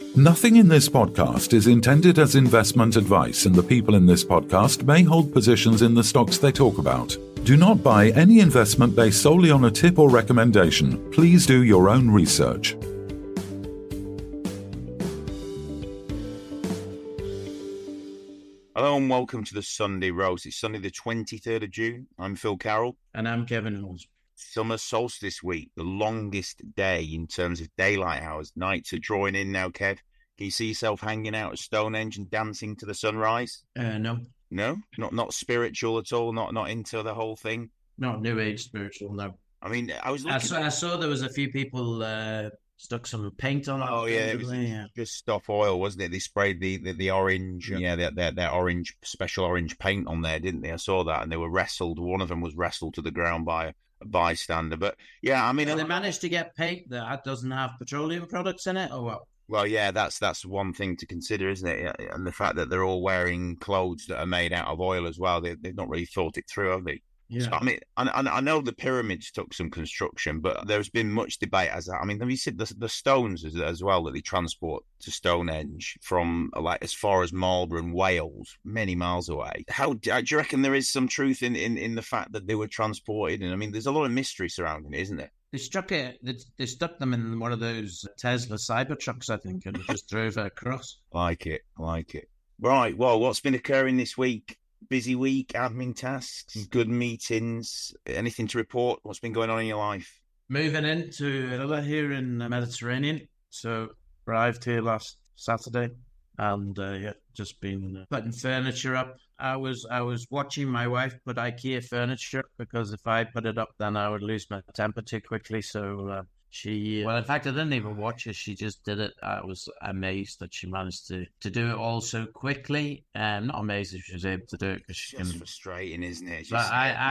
Nothing in this podcast is intended as investment advice, and the people in this podcast may hold positions in the stocks they talk about. Do not buy any investment based solely on a tip or recommendation. Please do your own research. Hello and welcome to the Sunday Roast. It's Sunday the 23rd of June. I'm Phil Carroll. And I'm Kevin Holmes. Summer solstice week, the longest day in terms of daylight hours. Nights are drawing in now, Kev. Can you see yourself hanging out at Stonehenge and dancing to the sunrise? No. No? Not spiritual at all? Not into the whole thing? Not New Age spiritual, no. I mean, I was looking... I saw there was a few people stuck some paint on it. Oh, yeah, it was just stop oil, wasn't it? They sprayed the orange, that orange, special orange paint on there, didn't they? I saw that, and they were wrestled. One of them was wrestled to the ground by a bystander. But, yeah, I mean... They managed to get paint that doesn't have petroleum products in it, or what? Well, yeah, that's one thing to consider, isn't it? And the fact that they're all wearing clothes that are made out of oil as well. They've not really thought it through, have they? Yeah. So, I mean, I know the pyramids took some construction, but there's been much debate have you seen the stones as well that they transport to Stonehenge from like as far as Marlborough and Wales, many miles away? How do you reckon there is some truth in the fact that they were transported? And I mean, there's a lot of mystery surrounding it, isn't there? They stuck them in one of those Tesla Cybertrucks, I think, and just drove it across. Like it. Right. Well, what's been occurring this week? Busy week, admin tasks, good meetings, anything to report? What's been going on in your life? Moving into another here in the Mediterranean. So arrived here last Saturday and just been putting furniture up. I was watching my wife put IKEA furniture because if I put it up, then I would lose my temper too quickly. So in fact, I didn't even watch her. She just did it. I was amazed that she managed to do it all so quickly. Not amazed that she was able to do it because she can. It's frustrating, isn't it? But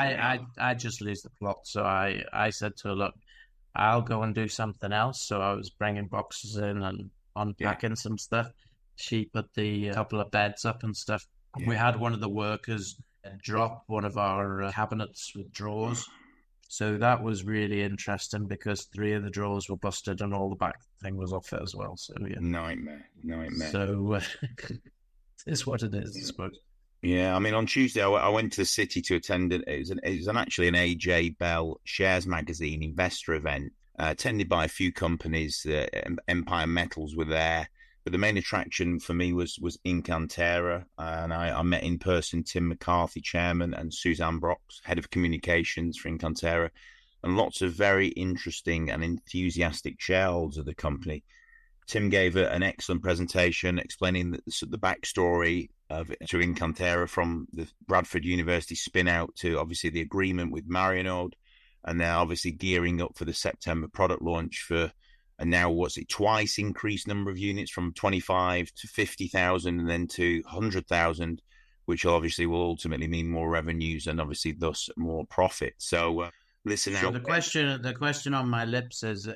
I just lose the plot. So I said to her, look, I'll go and do something else. So I was bringing boxes in and unpacking some stuff. She put the couple of beds up and stuff. Yeah. We had one of the workers drop one of our cabinets with drawers. So that was really interesting because 3 of the drawers were busted and all the back thing was off it as well. So yeah, nightmare. So it's what it is, I suppose. Yeah, I mean, on Tuesday I went to the city to attend it. It was actually an AJ Bell Shares Magazine investor event attended by a few companies. Empire Metals were there. But the main attraction for me was Incantera, and I met in person Tim McCarthy, chairman, and Suzanne Brox, head of communications for Incantera, and lots of very interesting and enthusiastic shareholders of the company. Tim gave an excellent presentation explaining the backstory to Incantera from the Bradford University spin out to obviously the agreement with Marionode, and they're obviously gearing up for the September product launch for. And now, twice increased number of units from 25 to 50,000 and then to 100,000, which obviously will ultimately mean more revenues and obviously thus more profit. So listen out. So the question on my lips is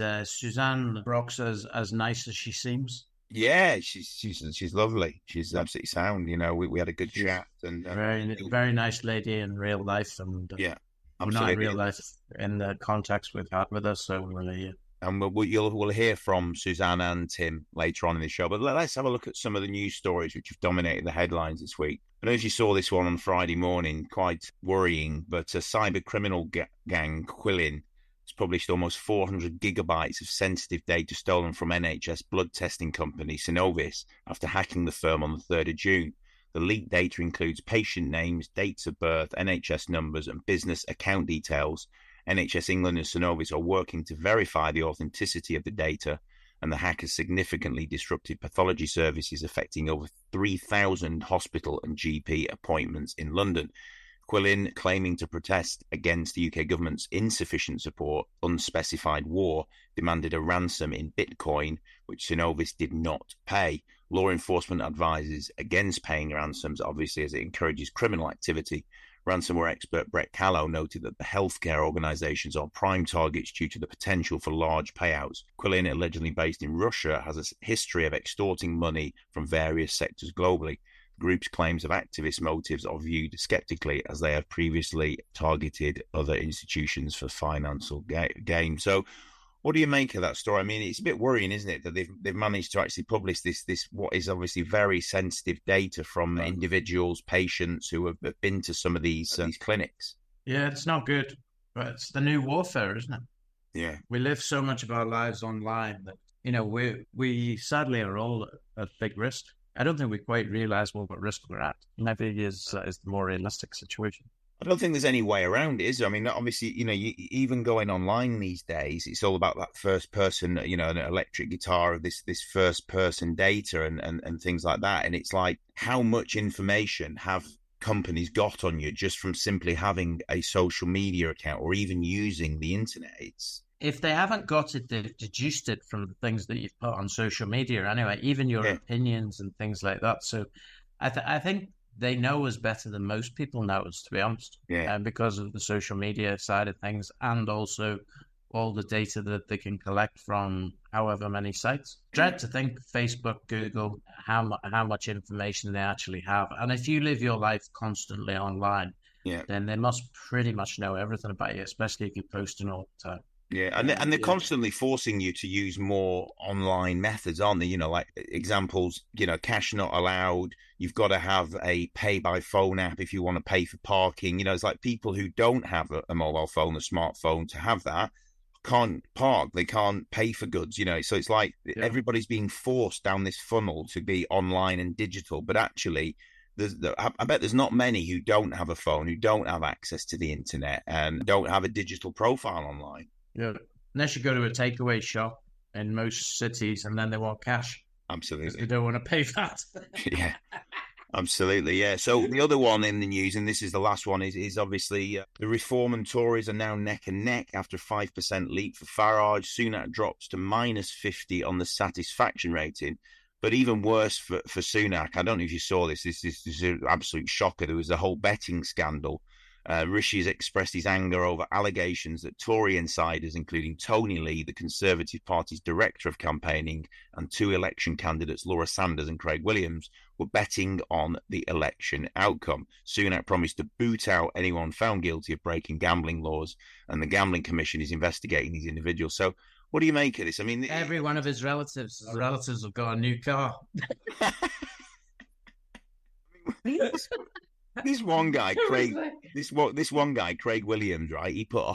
Suzanne Brox as nice as she seems? Yeah, she's lovely. She's absolutely sound. You know, we had a good chat and very nice lady in real life, and yeah, absolutely. Not in real life in the contacts we've had with her. So really. And we'll hear from Suzanne and Tim later on in the show. But let's have a look at some of the news stories which have dominated the headlines this week. I know you saw this one on Friday morning, quite worrying, but a cyber criminal gang, Quilin, has published almost 400 gigabytes of sensitive data stolen from NHS blood testing company Synovis after hacking the firm on the 3rd of June. The leaked data includes patient names, dates of birth, NHS numbers, and business account details. NHS England and Synovis are working to verify the authenticity of the data, and the hack has significantly disrupted pathology services affecting over 3,000 hospital and GP appointments in London. Quilin, claiming to protest against the UK government's insufficient support, unspecified war, demanded a ransom in Bitcoin, which Synovis did not pay. Law enforcement advises against paying ransoms, obviously, as it encourages criminal activity. Ransomware expert Brett Callow noted that the healthcare organizations are prime targets due to the potential for large payouts. Quilin, allegedly based in Russia, has a history of extorting money from various sectors globally. The group's claims of activist motives are viewed skeptically, as they have previously targeted other institutions for financial gain. So What do you make of that story? I mean, it's a bit worrying, isn't it, that they've managed to actually publish this what is obviously very sensitive data from individuals, patients who have been to some of these clinics. Yeah, it's not good, but it's the new warfare, isn't it? Yeah, we live so much of our lives online that we sadly are all at big risk. I don't think we quite realize what risk we're at. Maybe is the more realistic situation. I don't think there's any way around it, is there? I mean, obviously, even going online these days, it's all about that first person, an electric guitar of this first person data and things like that. And it's like, how much information have companies got on you just from simply having a social media account or even using the internet? If they haven't got it, they've deduced it from the things that you've put on social media anyway, even your opinions and things like that. So I think they know us better than most people know us, to be honest, because of the social media side of things and also all the data that they can collect from however many sites. Dread to think Facebook, Google, how much information they actually have. And if you live your life constantly online, then they must pretty much know everything about you, especially if you're posting all the time. Yeah, and they're constantly forcing you to use more online methods, aren't they? Like examples, cash not allowed. You've got to have a pay by phone app if you want to pay for parking. It's like people who don't have a mobile phone, a smartphone to have that can't park. They can't pay for goods, So it's like everybody's being forced down this funnel to be online and digital. But actually, I bet there's not many who don't have a phone, who don't have access to the internet and don't have a digital profile online. Yeah, unless you go to a takeaway shop in most cities and then they want cash. Absolutely. They don't want to pay that. Yeah, absolutely. Yeah. So the other one in the news, and this is the last one, is obviously the Reform and Tories are now neck and neck after a 5% leap for Farage. Sunak drops to -50 on the satisfaction rating. But even worse for Sunak, I don't know if you saw this. This is an absolute shocker. There was the whole betting scandal. Rishi has expressed his anger over allegations that Tory insiders, including Tony Lee, the Conservative Party's director of campaigning, and 2 election candidates, Laura Sanders and Craig Williams, were betting on the election outcome. Sunak promised to boot out anyone found guilty of breaking gambling laws, and the Gambling Commission is investigating these individuals. So what do you make of this? I mean, every one of his relatives have got a new car. This one guy, Craig. This one guy, Craig Williams, right? He put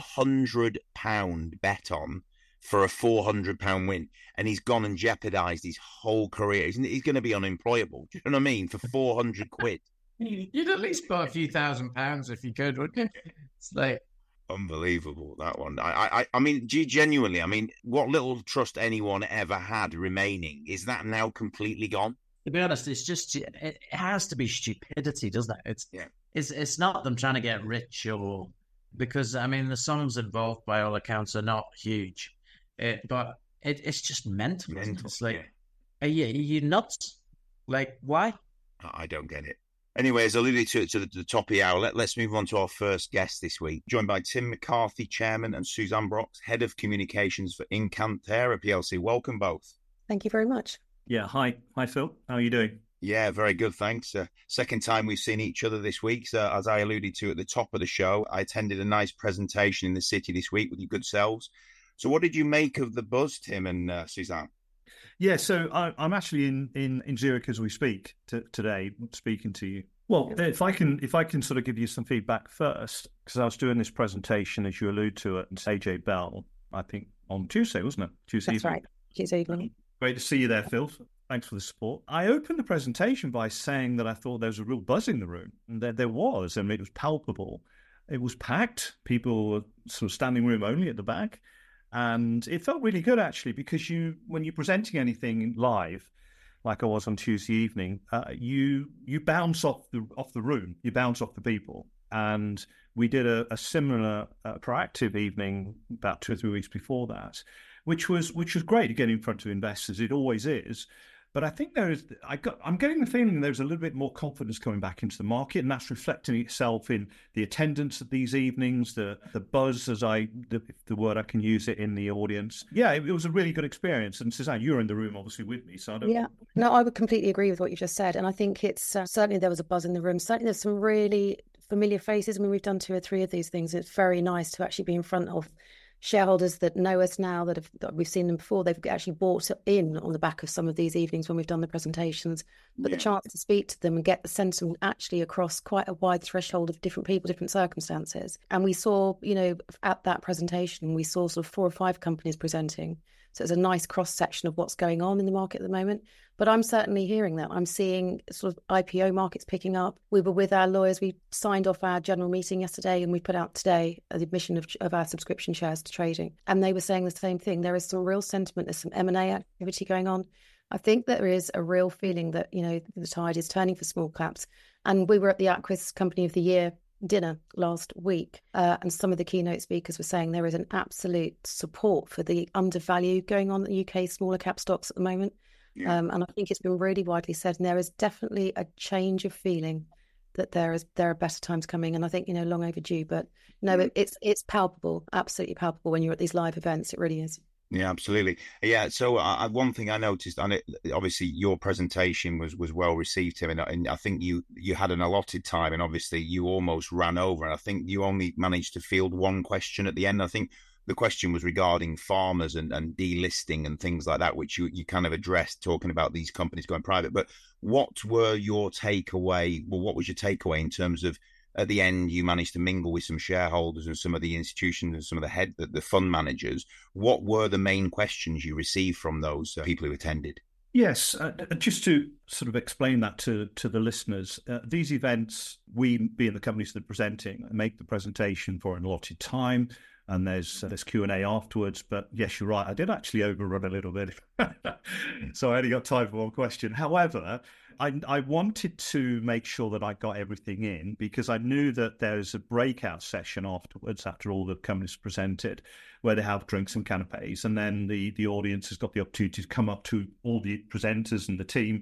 £100 bet on for a £400 win, and he's gone and jeopardised his whole career. He's going to be unemployable. Do you know what I mean? For £400. You'd at least put a few £1,000s if you could, wouldn't you? It's like unbelievable, that one. I mean, genuinely, I mean, what little trust anyone ever had remaining, is that now completely gone? To be honest, it has to be stupidity, doesn't it? It's not them trying to get rich, or because I mean the sums involved by all accounts are not huge, but it's just mental. It's like, are you nuts? Like, why? I don't get it. Anyways, alluded to it to the top of the hour. Let's move on to our first guest this week, joined by Tim McCarthy, Chairman, and Suzanne Brox, Head of Communications for Incantera PLC. Welcome both. Thank you very much. Yeah, hi Phil. How are you doing? Yeah, very good, thanks. Second time we've seen each other this week. So as I alluded to at the top of the show, I attended a nice presentation in the city this week with your good selves. So what did you make of the buzz, Tim and Suzanne? Yeah, so I'm actually in Zurich as we speak today, speaking to you. Well, if I can sort of give you some feedback first, because I was doing this presentation, as you allude to it, AJ Bell, I think on Tuesday, wasn't it? Tuesday That's evening. Right, Tuesday evening. Great to see you there, Phil. Thanks for the support. I opened the presentation by saying that I thought there was a real buzz in the room, and there was, and it was palpable. It was packed. People were sort of standing room only at the back, and it felt really good actually, because when you're presenting anything live, like I was on Tuesday evening, you bounce off the room, you bounce off the people, and we did a similar proactive evening about 2 or 3 weeks before that, which was great to get in front of investors. It always is. But I think I'm getting the feeling there's a little bit more confidence coming back into the market, and that's reflecting itself in the attendance at these evenings, the buzz, the word I can use it in the audience. Yeah, it was a really good experience. And Suzanne, you're in the room obviously with me, so I don't. Yeah, no, I would completely agree with what you just said, and I think it's certainly there was a buzz in the room. Certainly, there's some really familiar faces. I mean, we've done 2 or 3 of these things. It's very nice to actually be in front of shareholders that know us now, that we've seen them before, they've actually bought in on the back of some of these evenings when we've done the presentations. But the chance to speak to them and get the sentiment actually across quite a wide threshold of different people, different circumstances. And we saw, at that presentation, we saw sort of 4 or 5 companies presenting. So it's a nice cross-section of what's going on in the market at the moment. But I'm certainly hearing that. I'm seeing sort of IPO markets picking up. We were with our lawyers. We signed off our general meeting yesterday, and we put out today the admission of our subscription shares to trading. And they were saying the same thing. There is some real sentiment. There's some M&A activity going on. I think there is a real feeling that, the tide is turning for small caps. And we were at the Aquis Company of the Year dinner last week, and some of the keynote speakers were saying there is an absolute support for the undervalue going on in the UK smaller cap stocks at the moment. And I think it's been really widely said, and there is definitely a change of feeling that there are better times coming, and I think long overdue, but no, it's palpable, absolutely palpable when you're at these live events. It really is. Yeah, absolutely. Yeah. So one thing I noticed, and obviously your presentation was well received, Tim, and I think you had an allotted time, and obviously you almost ran over. And I think you only managed to field one question at the end. I think the question was regarding farmers and delisting and things like that, which you kind of addressed, talking about these companies going private. But what were your takeaway? Well, what was your takeaway in terms of, at the end, you managed to mingle with some shareholders and some of the institutions and some of the fund managers. What were the main questions you received from those people who attended? Yes, just to sort of explain that to the listeners, these events, we being the companies that are presenting, make the presentation for an allotted time, and there's Q&A afterwards. But yes, you're right, I did actually overrun a little bit, so I only got time for one question. However, I wanted to make sure that I got everything in, because I knew that there's a breakout session afterwards, after all the companies presented, where they have drinks and canapes, and then the audience has got the opportunity to come up to all the presenters and the team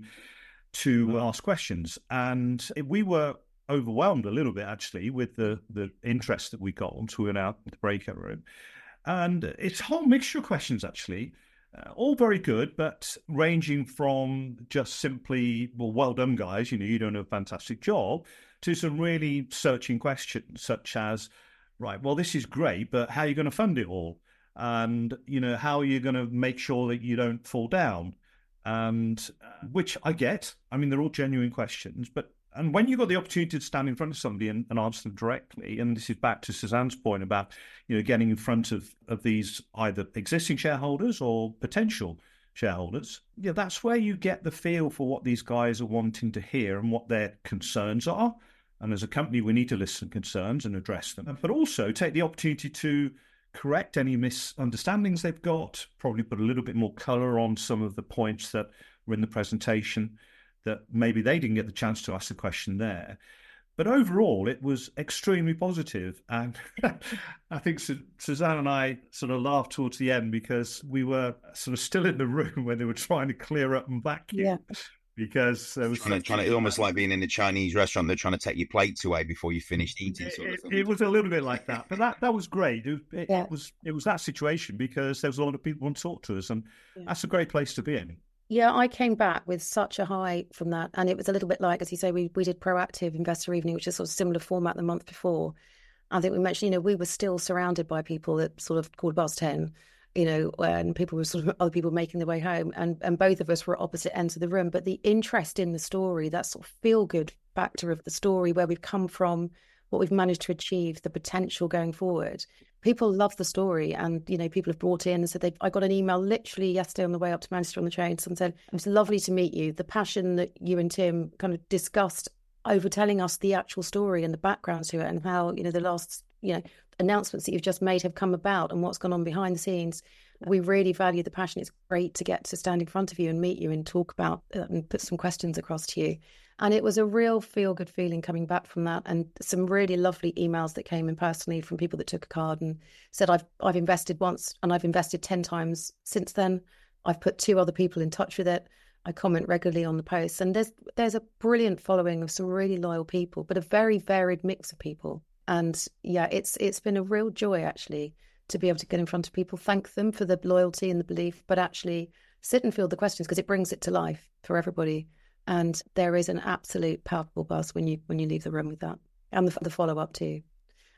to ask questions. And we were overwhelmed a little bit, actually, with the interest that we got once we went out in the breakout room. And it's a whole mixture of questions, actually. All very good, but ranging from just simply, well done, guys, you're doing a fantastic job, to some really searching questions, such as, right, well, this is great, but how are you going to fund it all? And, how are you going to make sure that you don't fall down? And which I get. I mean, they're all genuine questions, and when you've got the opportunity to stand in front of somebody and answer them directly, and this is back to Suzanne's point about, getting in front of these either existing shareholders or potential shareholders, that's where you get the feel for what these guys are wanting to hear and what their concerns are. And as a company, we need to listen to concerns and address them, but also take the opportunity to correct any misunderstandings they've got, probably put a little bit more colour on some of the points that were in the presentation that maybe they didn't get the chance to ask the question there. But overall, it was extremely positive. And I think Suzanne and I sort of laughed towards the end, because we were sort of still in the room when they were trying to clear up and vacuum. Yeah. Because there was trying to almost like being in a Chinese restaurant, they're trying to take your plates away before you finished eating. It was a little bit like that, but that was great. It was that situation, because there was a lot of people who want to talk to us, and that's a great place to be in. Yeah, I came back with such a high from that. And it was a little bit like, as you say, we did Proactive Investor Evening, which is sort of similar format the month before. I think we mentioned, we were still surrounded by people at sort of 10:15, and people were sort of other people making their way home. And both of us were at opposite ends of the room. But the interest in the story, that sort of feel-good factor of the story, where we've come from, what we've managed to achieve, the potential going forward. People love the story, and people have brought in and said I got an email literally yesterday on the way up to Manchester on the train. Someone said, "It was lovely to meet you. The passion that you and Tim kind of discussed over telling us the actual story and the background to it, and how the last announcements that you've just made have come about and what's gone on behind the scenes. We really value the passion. It's great to get to stand in front of you and meet you and talk about and put some questions across to you." And it was a real feel-good feeling coming back from that, and some really lovely emails that came in personally from people that took a card and said, I've invested once and I've invested 10 times since then. I've put 2 other people in touch with it. I comment regularly on the posts, and there's a brilliant following of some really loyal people, but a very varied mix of people. And yeah, it's been a real joy, actually, to be able to get in front of people, thank them for the loyalty and the belief, but actually sit and field the questions, because it brings it to life for everybody. And there is an absolute palpable buzz when you leave the room with that, and the follow-up too.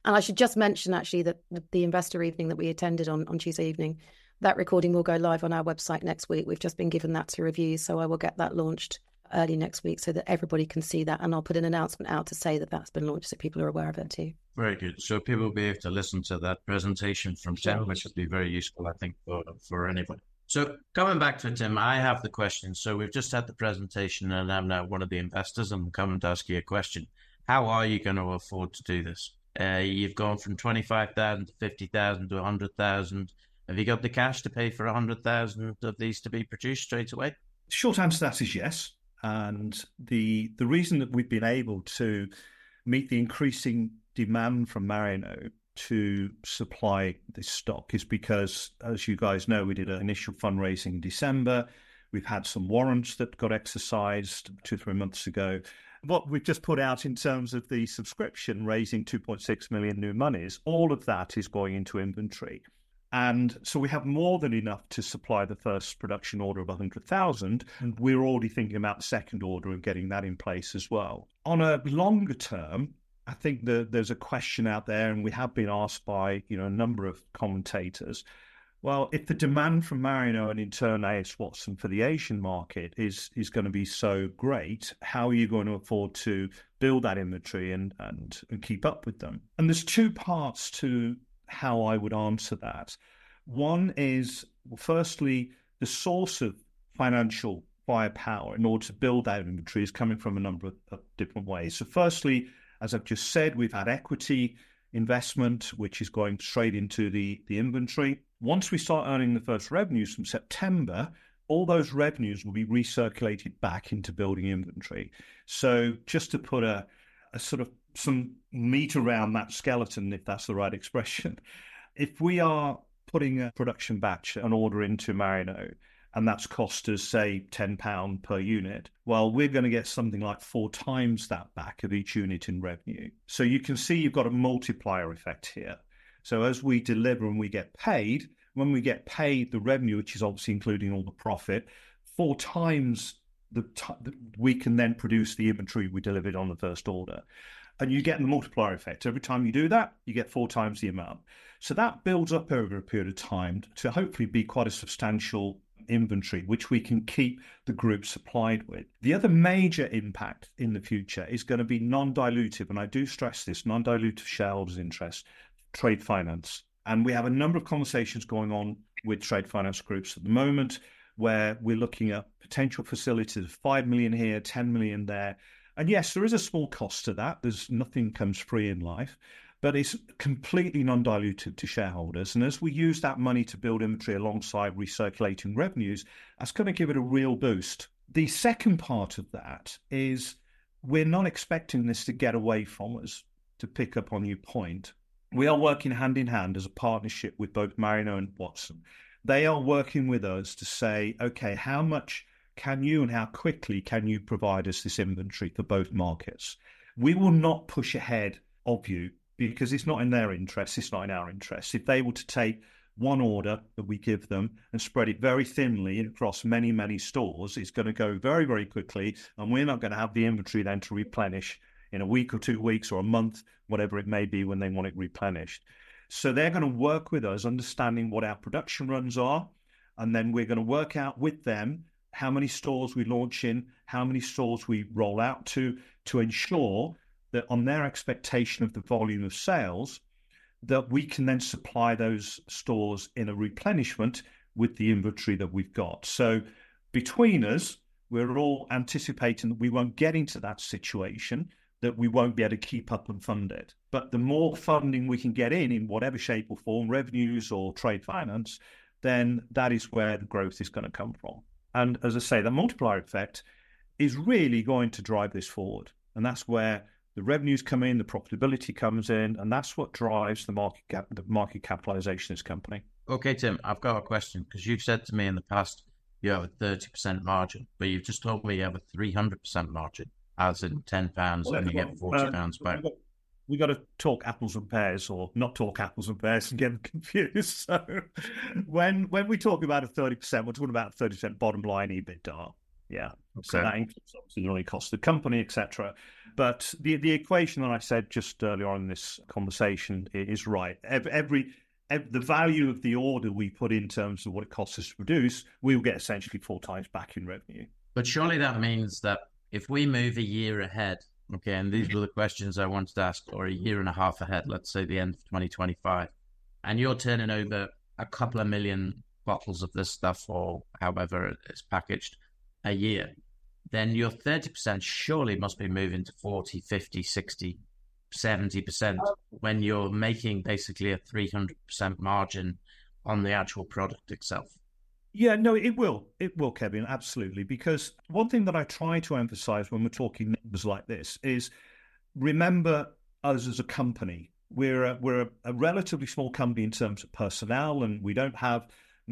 And I should just mention, actually, that the investor evening that we attended on Tuesday evening, that recording will go live on our website next week. We've just been given that to review, so I will get that launched early next week so that everybody can see that. And I'll put an announcement out to say that that's been launched so people are aware of it too. Very good. So people will be able to listen to that presentation from Tim, which would be very useful, I think, for anybody. So coming back to Tim, I have the question. So we've just had the presentation and I'm now one of the investors and I'm coming to ask you a question. How are you going to afford to do this? You've gone from 25,000 to 50,000 to 100,000. Have you got the cash to pay for 100,000 of these to be produced straight away? Short answer to that is yes. And the reason that we've been able to meet the increasing demand from Marino to supply this stock is because, as you guys know, we did an initial fundraising in December. We've had some warrants that got exercised 2-3 months ago. What we've just put out in terms of the subscription, raising 2.6 million new monies, all of that is going into inventory. And so we have more than enough to supply the first production order of 100,000. And we're already thinking about the second order and getting that in place as well. On a longer term, I think there's a question out there, and we have been asked by a number of commentators. Well, if the demand from Marino and in turn A.S. Watson for the Asian market is going to be so great, how are you going to afford to build that inventory and keep up with them? And there's two parts to how I would answer that. One is, well, firstly, the source of financial firepower in order to build that inventory is coming from a number of different ways. So firstly, as I've just said, we've had equity investment, which is going straight into the inventory. Once we start earning the first revenues from September, all those revenues will be recirculated back into building inventory. So just to put a sort of some meat around that skeleton, if that's the right expression, if we are putting a production batch, an order into Marino, and that's cost us, say, £10 per unit, well, we're going to get something like 4 times that back of each unit in revenue. So you can see you've got a multiplier effect here. So as we deliver and we get paid, when we get paid the revenue, which is obviously including all the profit, 4 times we can then produce the inventory we delivered on the first order. And you get the multiplier effect. Every time you do that, you get 4 times the amount. So that builds up over a period of time to hopefully be quite a substantial inventory, which we can keep the group supplied with. The other major impact in the future is going to be non-dilutive, and I do stress this, non-dilutive shareholders' interest, trade finance. And we have a number of conversations going on with trade finance groups at the moment where we're looking at potential facilities of 5 million here, 10 million there. And yes, there is a small cost to that. Nothing comes free in life, but it's completely non-dilutive to shareholders. And as we use that money to build inventory alongside recirculating revenues, that's going to give it a real boost. The second part of that is we're not expecting this to get away from us, to pick up on your point. We are working hand in hand as a partnership with both Marino and Watson. They are working with us to say, okay, how much can you and how quickly can you provide us this inventory for both markets? We will not push ahead of you because it's not in their interest, it's not in our interest. If they were to take one order that we give them and spread it very thinly across many, many stores, it's going to go very, very quickly, and we're not going to have the inventory then to replenish in a week or 2 weeks or a month, whatever it may be when they want it replenished. So they're going to work with us, understanding what our production runs are, and then we're going to work out with them how many stores we launch in, how many stores we roll out to ensure that on their expectation of the volume of sales, that we can then supply those stores in a replenishment with the inventory that we've got. So between us, we're all anticipating that we won't get into that situation, that we won't be able to keep up and fund it. But the more funding we can get in whatever shape or form, revenues or trade finance, then that is where the growth is going to come from. And as I say, the multiplier effect is really going to drive this forward. And that's where the revenues come in, the profitability comes in, and that's what drives the market capitalization of this company. Okay, Tim, I've got a question, because you've said to me in the past you have a 30% margin, but you've just told me you have a 300% margin, as in £10 and you get £40 back. We got to talk apples and pears, or not talk apples and pears and get them confused. So when we talk about a 30%, we're talking about 30% bottom line EBITDA. Yeah. Okay. So that includes obviously the running cost of the company, etc. But the equation that I said just earlier on in this conversation is right. The value of the order we put in terms of what it costs us to produce, we will get essentially 4 times back in revenue. But surely that means that if we move a year ahead, okay, and these were the questions I wanted to ask, or a year and a half ahead, let's say the end of 2025, and you're turning over a couple of million bottles of this stuff, or however it's packaged, a year, then your 30% surely must be moving to 40, 50, 60, 70% when you're making basically a 300% margin on the actual product itself. Yeah, no, it will, Kevin, absolutely. Because one thing that I try to emphasize when we're talking numbers like this is remember us as a company. We're a relatively small company in terms of personnel, and we don't have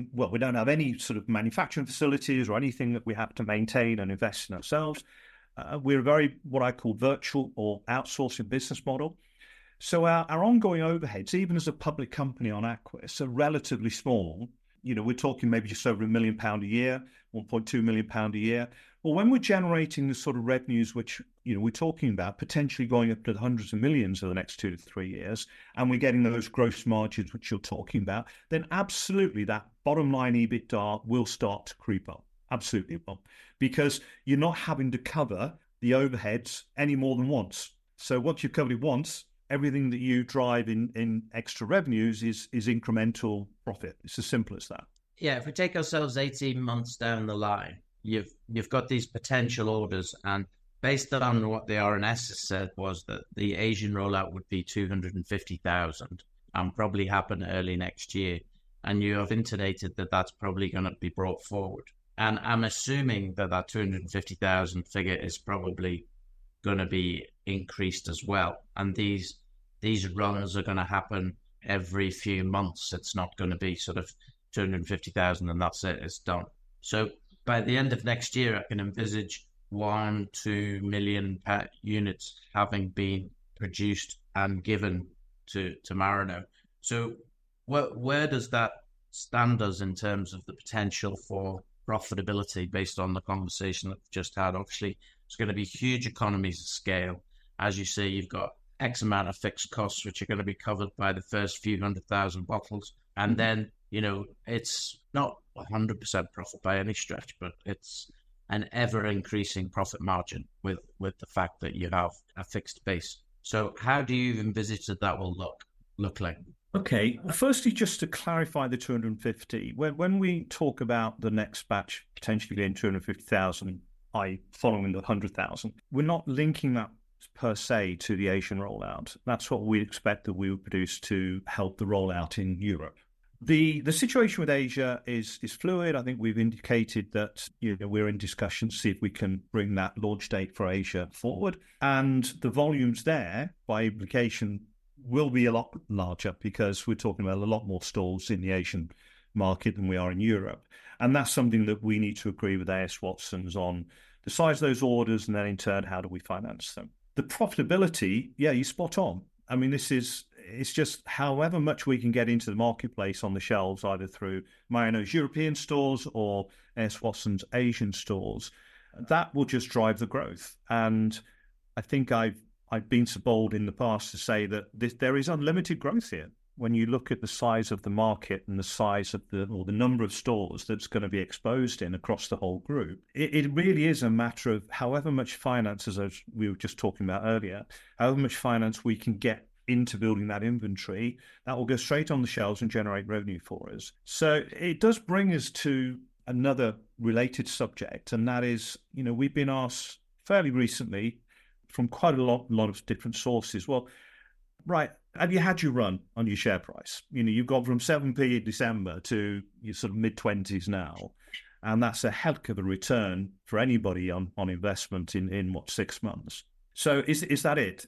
any sort of manufacturing facilities or anything that we have to maintain and invest in ourselves. We're a very, what I call virtual or outsourcing business model. So our ongoing overheads, even as a public company on Aquis, are relatively small. We're talking maybe just over £1 million a year, £1.2 million a year. Well, when we're generating the sort of revenues which, we're talking about potentially going up to the hundreds of millions over the next 2 to 3 years, and we're getting those gross margins which you're talking about, then absolutely that bottom line EBITDA will start to creep up. Absolutely will. Because you're not having to cover the overheads any more than once. So once you've covered it once, everything that you drive in extra revenues is incremental profit. It's as simple as that. Yeah, if we take ourselves 18 months down the line, you've got these potential orders, and based on what the RNS said was that the Asian rollout would be 250,000 and probably happen early next year. And you have intimated that that's probably going to be brought forward. And I'm assuming that 250,000 figure is probably going to be increased as well. And these runs are going to happen every few months. It's not going to be sort of 250,000 and that's it, it's done. So by the end of next year, I can envisage 1-2 million units having been produced and given to Marino. So where does that stand us in terms of the potential for profitability based on the conversation that we've just had? Obviously, it's going to be huge economies of scale. As you say, you've got X amount of fixed costs, which are going to be covered by the first few 100,000 bottles. And then, it's not 100% profit by any stretch, but it's an ever increasing profit margin with the fact that you have a fixed base. So how do you envisage that will look like? Okay, firstly, just to clarify the 250, when we talk about the next batch potentially getting 250,000, following the 100,000, we're not linking that per se to the Asian rollout. That's what we expect that we would produce to help the rollout in Europe. The situation with Asia is fluid. I think we've indicated that we're in discussion to see if we can bring that launch date for Asia forward, and the volumes there, by implication, will be a lot larger because we're talking about a lot more stalls in the Asian market than we are in Europe. And that's something that we need to agree with A.S. Watson's on the size of those orders, and then in turn, how do we finance them? The profitability, yeah, you're spot on. I mean, it's just however much we can get into the marketplace on the shelves, either through Marino's European stores or A.S. Watson's Asian stores, that will just drive the growth. And I think I've been so bold in the past to say that there is unlimited growth here. When you look at the size of the market and the size of the number of stores that's going to be exposed in across the whole group, it really is a matter of however much finance, as we were just talking about earlier, however much finance we can get into building that inventory, that will go straight on the shelves and generate revenue for us. So it does bring us to another related subject, and that is, we've been asked fairly recently from quite a lot of different sources. Well, right, have you had your run on your share price? You've gone from 7p in December to your sort of mid-20s now, and that's a heck of a return for anybody on investment in 6 months. So is that it?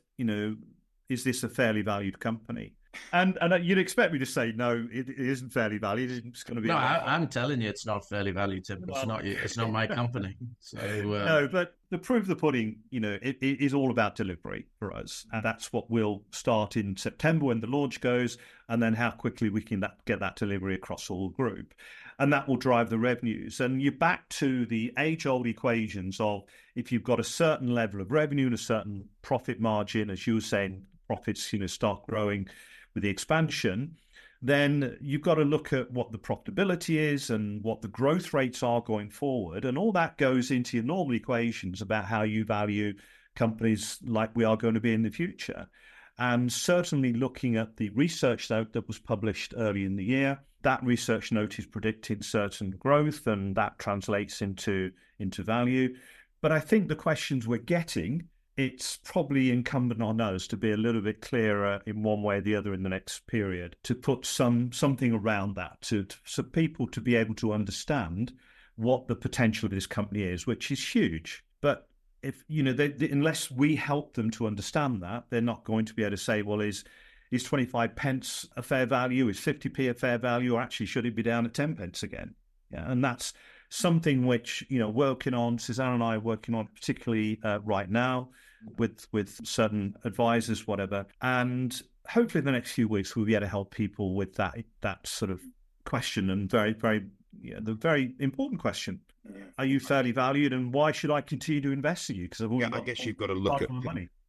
Is this a fairly valued company? And you'd expect me to say, no, it isn't fairly valued. It's going to be. No, I'm telling you, it's not fairly valued, Tim. It's not my company. So no, but the proof of the pudding, it is all about delivery for us, and that's what we'll start in September when the launch goes, and then how quickly we can get that delivery across all group. and that will drive the revenues. And you're back to the age-old equations of if you've got a certain level of revenue and a certain profit margin, as you were saying, profits start growing with the expansion, then you've got to look at what the profitability is and what the growth rates are going forward. And all that goes into your normal equations about how you value companies like we are going to be in the future. And certainly looking at the research note that was published early in the year, that research note is predicting certain growth, and that translates into value. But I think the questions we're getting, it's probably incumbent on us to be a little bit clearer in one way or the other in the next period, to put something around that, so people to be able to understand what the potential of this company is, which is huge. But if unless we help them to understand that, they're not going to be able to say, well, is 25 pence a fair value? Is 50p a fair value? Or actually, should it be down at 10 pence again? Yeah, and that's something which, working on, Suzanne and I are working on particularly right now with certain advisors, whatever. And hopefully in the next few weeks, we'll be able to help people with that sort of question, and very, very, the very important question. Are you fairly valued, and why should I continue to invest in you? Because I guess you've got to look at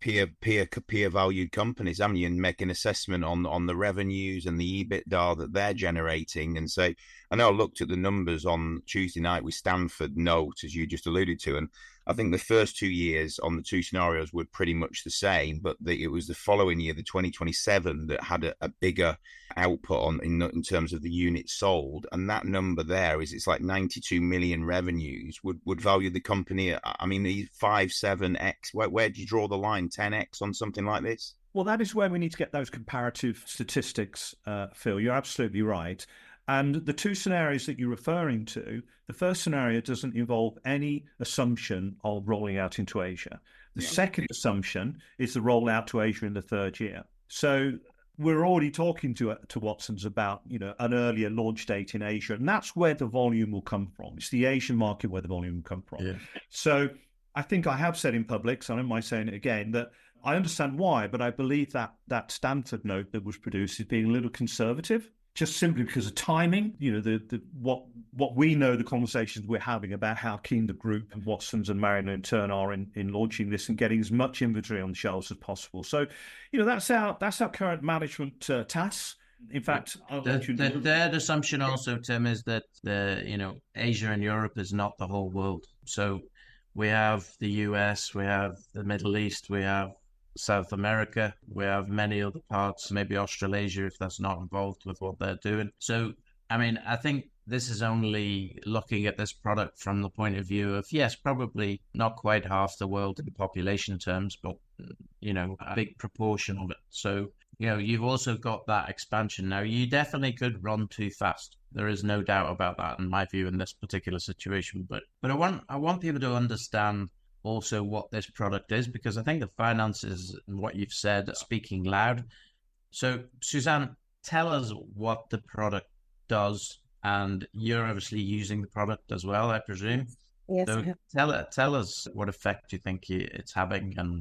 peer valued companies, haven't you, and make an assessment on the revenues and the EBITDA that they're generating, and say, I know I looked at the numbers on Tuesday night with Stanford Note, as you just alluded to, and I think the first 2 years on the two scenarios were pretty much the same, but it was the following year, the 2027, that had a bigger output in terms of the units sold, and that number there it's like 92 million revenues would value the company at, 5-7x. Where do you draw the line? 10x on something like this? Well, that is where we need to get those comparative statistics, Phil. You're absolutely right. And the two scenarios that you're referring to, the first scenario doesn't involve any assumption of rolling out into Asia. The second assumption is the rollout to Asia in the third year. So we're already talking to Watsons about, an earlier launch date in Asia, and that's where the volume will come from. It's the Asian market where the volume will come from. Yeah. So I think I have said in public, so I don't mind saying it again, that I understand why, but I believe that Stanford note that was produced is being a little conservative, just simply because of timing. What we know, the conversations we're having about how keen the group and Watsons and Marino in turn are in launching this and getting as much inventory on the shelves as possible. So, that's our current management task. In fact, the third assumption also, Tim, is that Asia and Europe is not the whole world. So we have the US, we have the Middle East, we have South America, we have many other parts, maybe Australasia if that's not involved with what they're doing. So, I think this is only looking at this product from the point of view of, yes, probably not quite half the world in population terms, but, a big proportion of it. So, you've also got that expansion. Now, you definitely could run too fast. There is no doubt about that in my view in this particular situation. But I want people to understand also what this product is, because I think the finances and what you've said are speaking loud. So, Suzanne, tell us what the product does, and you're obviously using the product as well, I presume. Yes. So tell us what effect you think it's having, and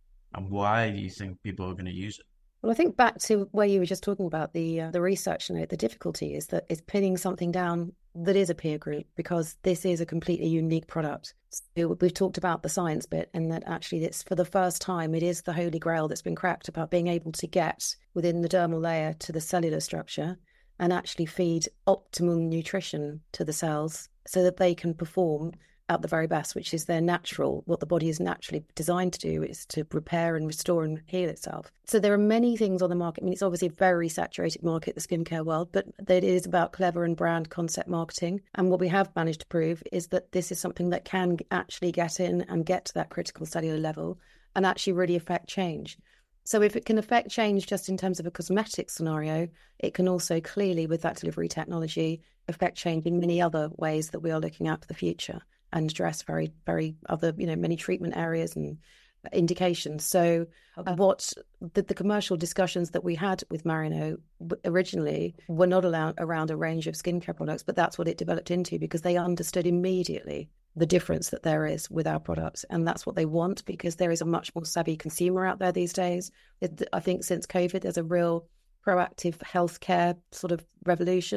why you think people are going to use it. Well, I think back to where you were just talking about the research note, the difficulty is that it's pinning something down that is a peer group, because this is a completely unique product. So we've talked about the science bit, and that actually it's for the first time, it is the holy grail that's been cracked about being able to get within the dermal layer to the cellular structure and actually feed optimum nutrition to the cells so that they can perform at the very best, which is their natural, what the body is naturally designed to do, is to repair and restore and heal itself. So there are many things on the market. It's obviously a very saturated market, the skincare world, but it is about clever and brand concept marketing. And what we have managed to prove is that this is something that can actually get in and get to that critical cellular level and actually really affect change. So if it can affect change just in terms of a cosmetic scenario, it can also clearly, with that delivery technology, affect change in many other ways that we are looking at for the future, and address very, very other, many treatment areas and indications. So what the commercial discussions that we had with Marino originally were not around a range of skincare products, but that's what it developed into, because they understood immediately the difference that there is with our products. And that's what they want, because there is a much more savvy consumer out there these days. I think since COVID, there's a real proactive healthcare sort of revolution.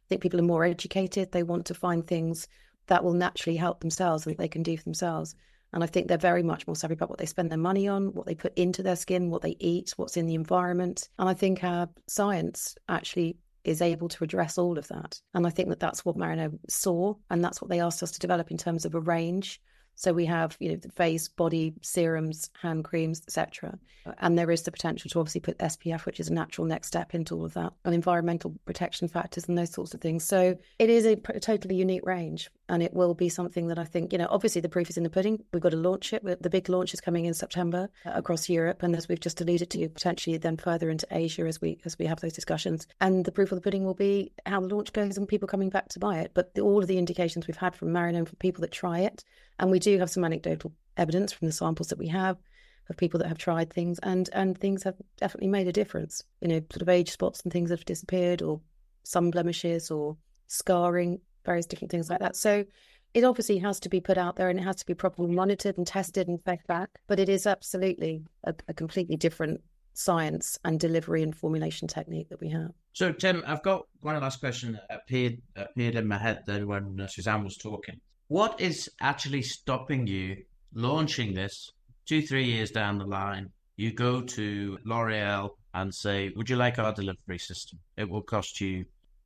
think people are more educated. They want to find things that will naturally help themselves and that they can do for themselves. And I think they're very much more savvy about what they spend their money on, what they put into their skin, what they eat, what's in the environment. And I think our science actually is able to address all of that. And I think that that's what Marino saw, and that's what they asked us to develop in terms of a range. So we have, the face, body, serums, hand creams, etc. And there is the potential to obviously put SPF, which is a natural next step into all of that, and environmental protection factors and those sorts of things. So it is a totally unique range, and it will be something that I think, obviously the proof is in the pudding. We've got to launch it. The big launch is coming in September across Europe, and as we've just alluded to, potentially then further into Asia as we have those discussions. And the proof of the pudding will be how the launch goes and people coming back to buy it. But all of the indications we've had from Marino and from people that try it, and we do have some anecdotal evidence from the samples that we have of people that have tried things, and things have definitely made a difference. Sort of age spots and things have disappeared, or some blemishes or scarring, various different things like that. So it obviously has to be put out there, and it has to be properly monitored and tested and fed back. But it is absolutely a completely different science and delivery and formulation technique that we have. So, Tim, I've got one last question that appeared in my head then when Suzanne was talking. What is actually stopping you launching this 2-3 years down the line? You go to L'Oreal and say, would you like our delivery system? It will cost you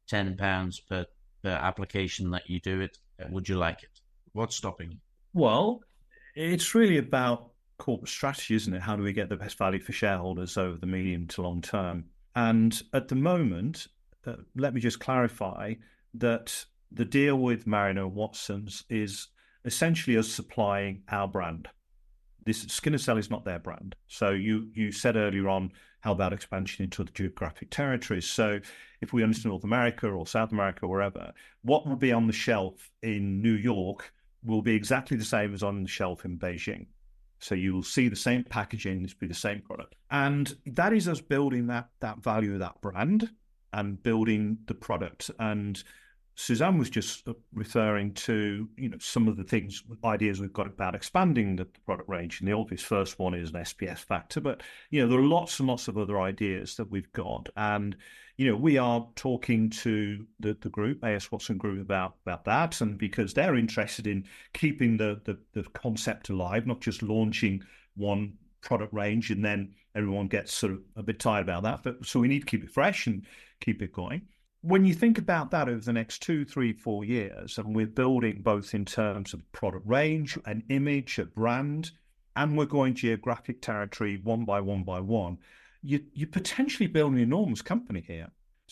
£10 per application that you do it. Would you like it? What's stopping you? Well, it's really about corporate strategy, isn't it? How do we get the best value for shareholders over the medium to long term? And at the moment, let me just clarify that the deal with Marino Watsons is essentially us supplying our brand. This Skin & Cell is not their brand. So you said earlier on, how about expansion into the geographic territories? So if we understand North America or South America, wherever, what will be on the shelf in New York will be exactly the same as on the shelf in Beijing. So you will see the same packaging, this will be the same product. And that is us building that value of that brand and building the product. And Suzanne was just referring to, some of the ideas we've got about expanding the product range. And the obvious first one is an SPF factor. But, there are lots and lots of other ideas that we've got. And, we are talking to the group, A.S. Watson Group, about that. And because they're interested in keeping the concept alive, not just launching one product range and then everyone gets sort of a bit tired about that. But so we need to keep it fresh and keep it going. When you think about that over the next 2, 3, 4 years, and we're building both in terms of product range, an image, a brand, and we're going geographic territory one by one, you potentially build an enormous company here.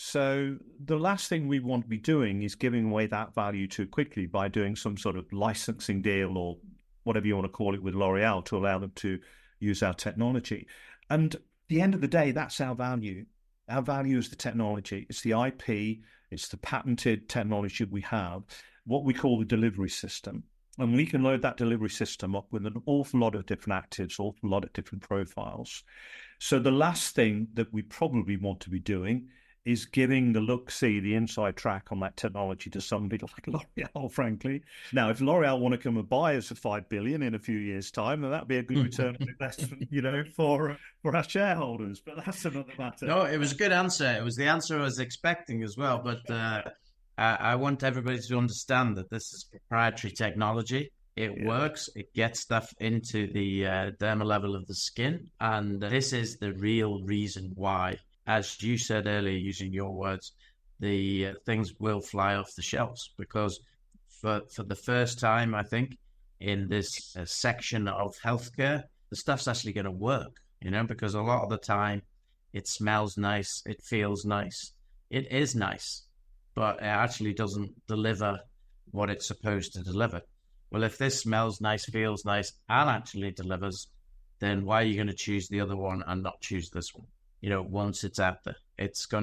So the last thing we want to be doing is giving away that value too quickly by doing some sort of licensing deal or whatever you want to call it with L'Oreal to allow them to use our technology. And at the end of the day, that's our value. Our value is the technology. It's the IP. It's the patented technology we have, what we call the delivery system. And we can load that delivery system up with an awful lot of different actives, awful lot of different profiles. So the last thing that we probably want to be doing is giving the look-see, the inside track on that technology to somebody like L'Oreal, frankly. Now, if L'Oreal want to come and buy us for $5 billion in a few years' time, then that'd be a good return on investment, for our shareholders. But that's another matter. No, it was a good answer. It was the answer I was expecting as well. But I want everybody to understand that this is proprietary technology. It works. It gets stuff into the dermal level of the skin. And this is the real reason why, as you said earlier, using your words, the things will fly off the shelves, because for the first time, I think, in this section of healthcare, the stuff's actually going to work, because a lot of the time it smells nice, it feels nice, it is nice, but it actually doesn't deliver what it's supposed to deliver. Well, if this smells nice, feels nice, and actually delivers, then why are you going to choose the other one and not choose this one? Once it's out there, it's going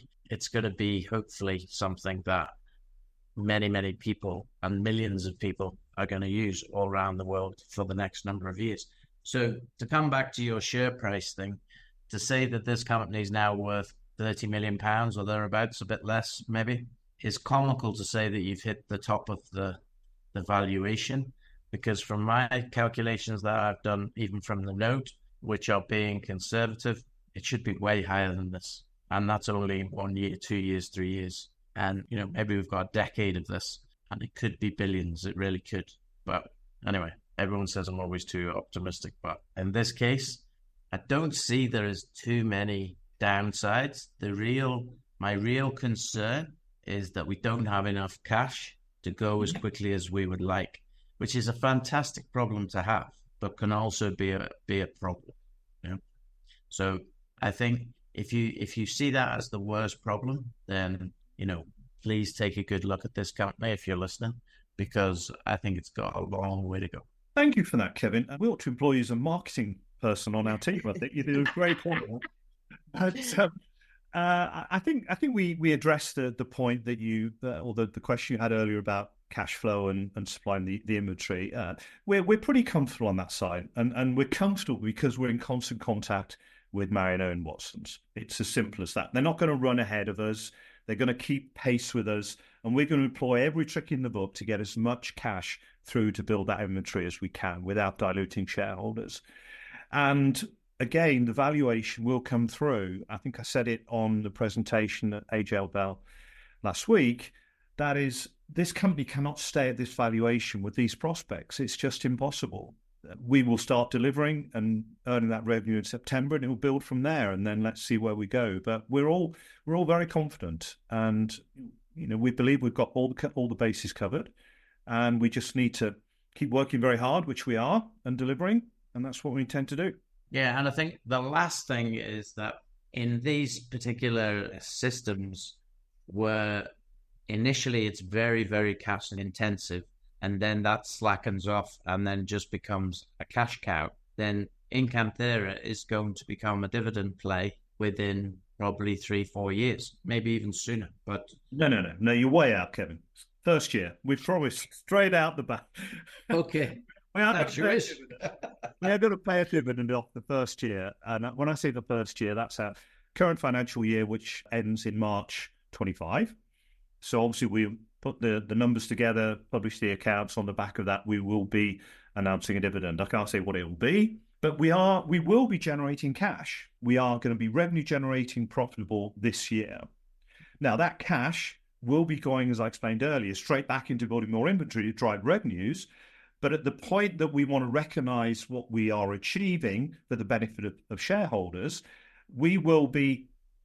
to be hopefully something that many, many people and millions of people are going to use all around the world for the next number of years. So to come back to your share price thing, to say that this company is now worth £30 million or thereabouts, a bit less maybe, is comical to say that you've hit the top of the valuation, because from my calculations that I've done, even from the note, which are being conservative, it should be way higher than this. And that's only 1 year, 2 years, 3 years. And, maybe we've got a decade of this and it could be billions. It really could. But anyway, everyone says I'm always too optimistic. But in this case, I don't see there is too many downsides. My real concern is that we don't have enough cash to go as quickly as we would like, which is a fantastic problem to have, but can also be a problem. So I think if you see that as the worst problem, then please take a good look at this company if you're listening, because I think it's got a long way to go. Thank you for that, Kevin. We ought to employ you as a marketing person on our team. I think you did a great point. But I think we addressed the point that the question you had earlier about cash flow and supplying the inventory. We're pretty comfortable on that side, and we're comfortable because we're in constant contact with Marriott and Watsons. It's as simple as that. They're not going to run ahead of us. They're going to keep pace with us, and we're going to employ every trick in the book to get as much cash through to build that inventory as we can without diluting shareholders. And again, the valuation will come through. I think I said it on the presentation at AJ Bell last week. That is, this company cannot stay at this valuation with these prospects. It's just impossible. We will start delivering and earning that revenue in September, and it will build from there. And then let's see where we go. But we're all very confident, and we believe we've got all the bases covered, and we just need to keep working very hard, which we are, and delivering, and that's what we intend to do. Yeah, and I think the last thing is that in these particular systems, where initially it's very, very cash intensive, and then that slackens off and then just becomes a cash cow, then Incanthera is going to become a dividend play within probably 3-4 years, maybe even sooner. But no, you're way out, Kevin. First year, we promised straight out the back. Okay. We are going to pay a dividend off the first year. And when I say the first year, that's our current financial year, which ends in March 25. So obviously we put the numbers together, publish the accounts. On the back of that, we will be announcing a dividend. I can't say what it will be, but we will be generating cash. We are going to be revenue generating, profitable this year. Now that cash will be going, as I explained earlier, straight back into building more inventory to drive revenues. But at the point that we want to recognize what we are achieving for the benefit of shareholders, we will be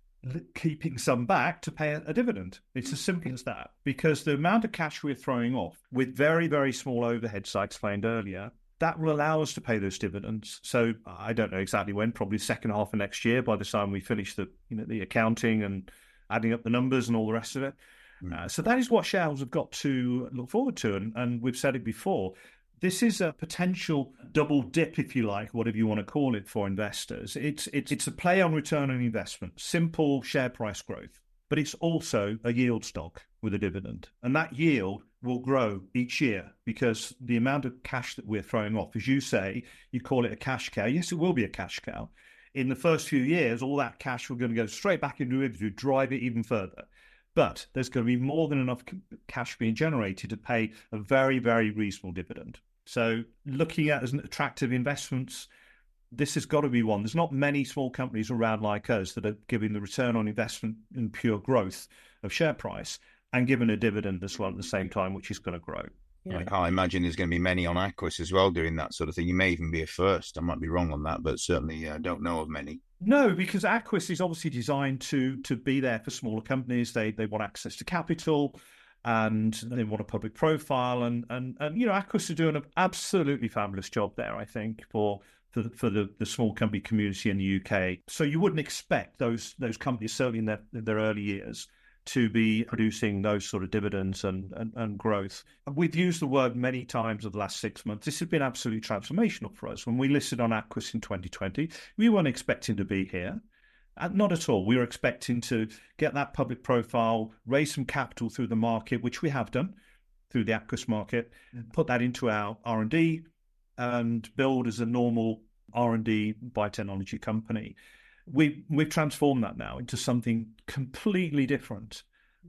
keeping some back to pay a dividend. It's as simple as that, because the amount of cash we're throwing off with very, very small overheads, I explained earlier, that will allow us to pay those dividends. So I don't know exactly when, probably the second half of next year, by the time we finish the accounting and adding up the numbers and all the rest of it. So that is what shareholders have got to look forward to. And we've said it before. This is a potential double dip, if you like, whatever you want to call it, for investors. It's a play on return on investment, simple share price growth, but it's also a yield stock with a dividend. And that yield will grow each year because the amount of cash that we're throwing off, as you say, you call it a cash cow. Yes, it will be a cash cow. In the first few years, all that cash we're going to go straight back into inventory, drive it even further. But there's going to be more than enough cash being generated to pay a very, very reasonable dividend. So looking at as an attractive investments, this has got to be one. There's not many small companies around like us that are giving the return on investment in pure growth of share price and giving a dividend as well at the same time, which is going to grow. Yeah. I imagine there's going to be many on Aquis as well doing that sort of thing. You may even be a first. I might be wrong on that, but certainly don't know of many. No, because Aquis is obviously designed to be there for smaller companies. They want access to capital and they want a public profile. And Aquis are doing an absolutely fabulous job there, I think, for the small company community in the UK. So you wouldn't expect those companies, certainly in their early years, to be producing those sort of dividends and growth. We've used the word many times over the last 6 months. This has been absolutely transformational for us. When we listed on Aquis in 2020, we weren't expecting to be here. Not at all. We were expecting to get that public profile, raise some capital through the market, which we have done through the Aquis market, put that into our R&D and build as a normal R&D biotechnology company. We've transformed that now into something completely different.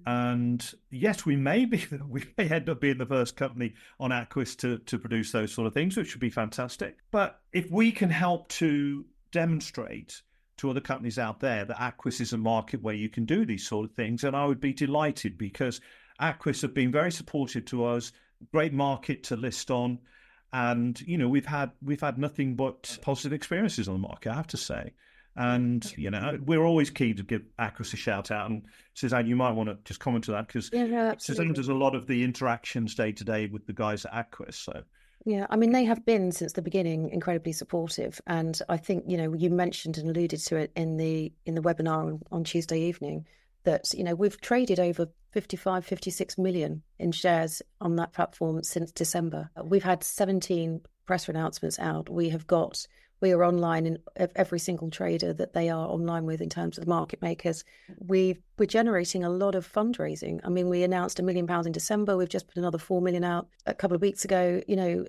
And yes, we may end up being the first company on Aquis to produce those sort of things, which would be fantastic. But if we can help to demonstrate to other companies out there that Aquis is a market where you can do these sort of things. And I would be delighted, because Aquis have been very supportive to us, great market to list on. And, you know, we've had nothing but positive experiences on the market, I have to say. And, you know, we're always keen to give Aquis a shout out. And Suzanne, you might want to just comment to that, because Suzanne does a lot of the interactions day to day with the guys at Aquis. So. Yeah, I mean, they have been since the beginning incredibly supportive. And I think, you know, you mentioned and alluded to it in the webinar on Tuesday evening, that, you know, we've traded over 56 million in shares on that platform since December. We've had 17 press announcements out. We are online in every single trader that they are online with in terms of the market makers. We're generating a lot of fundraising. I mean, we announced £1 million in December. We've just put another 4 million out a couple of weeks ago. You know,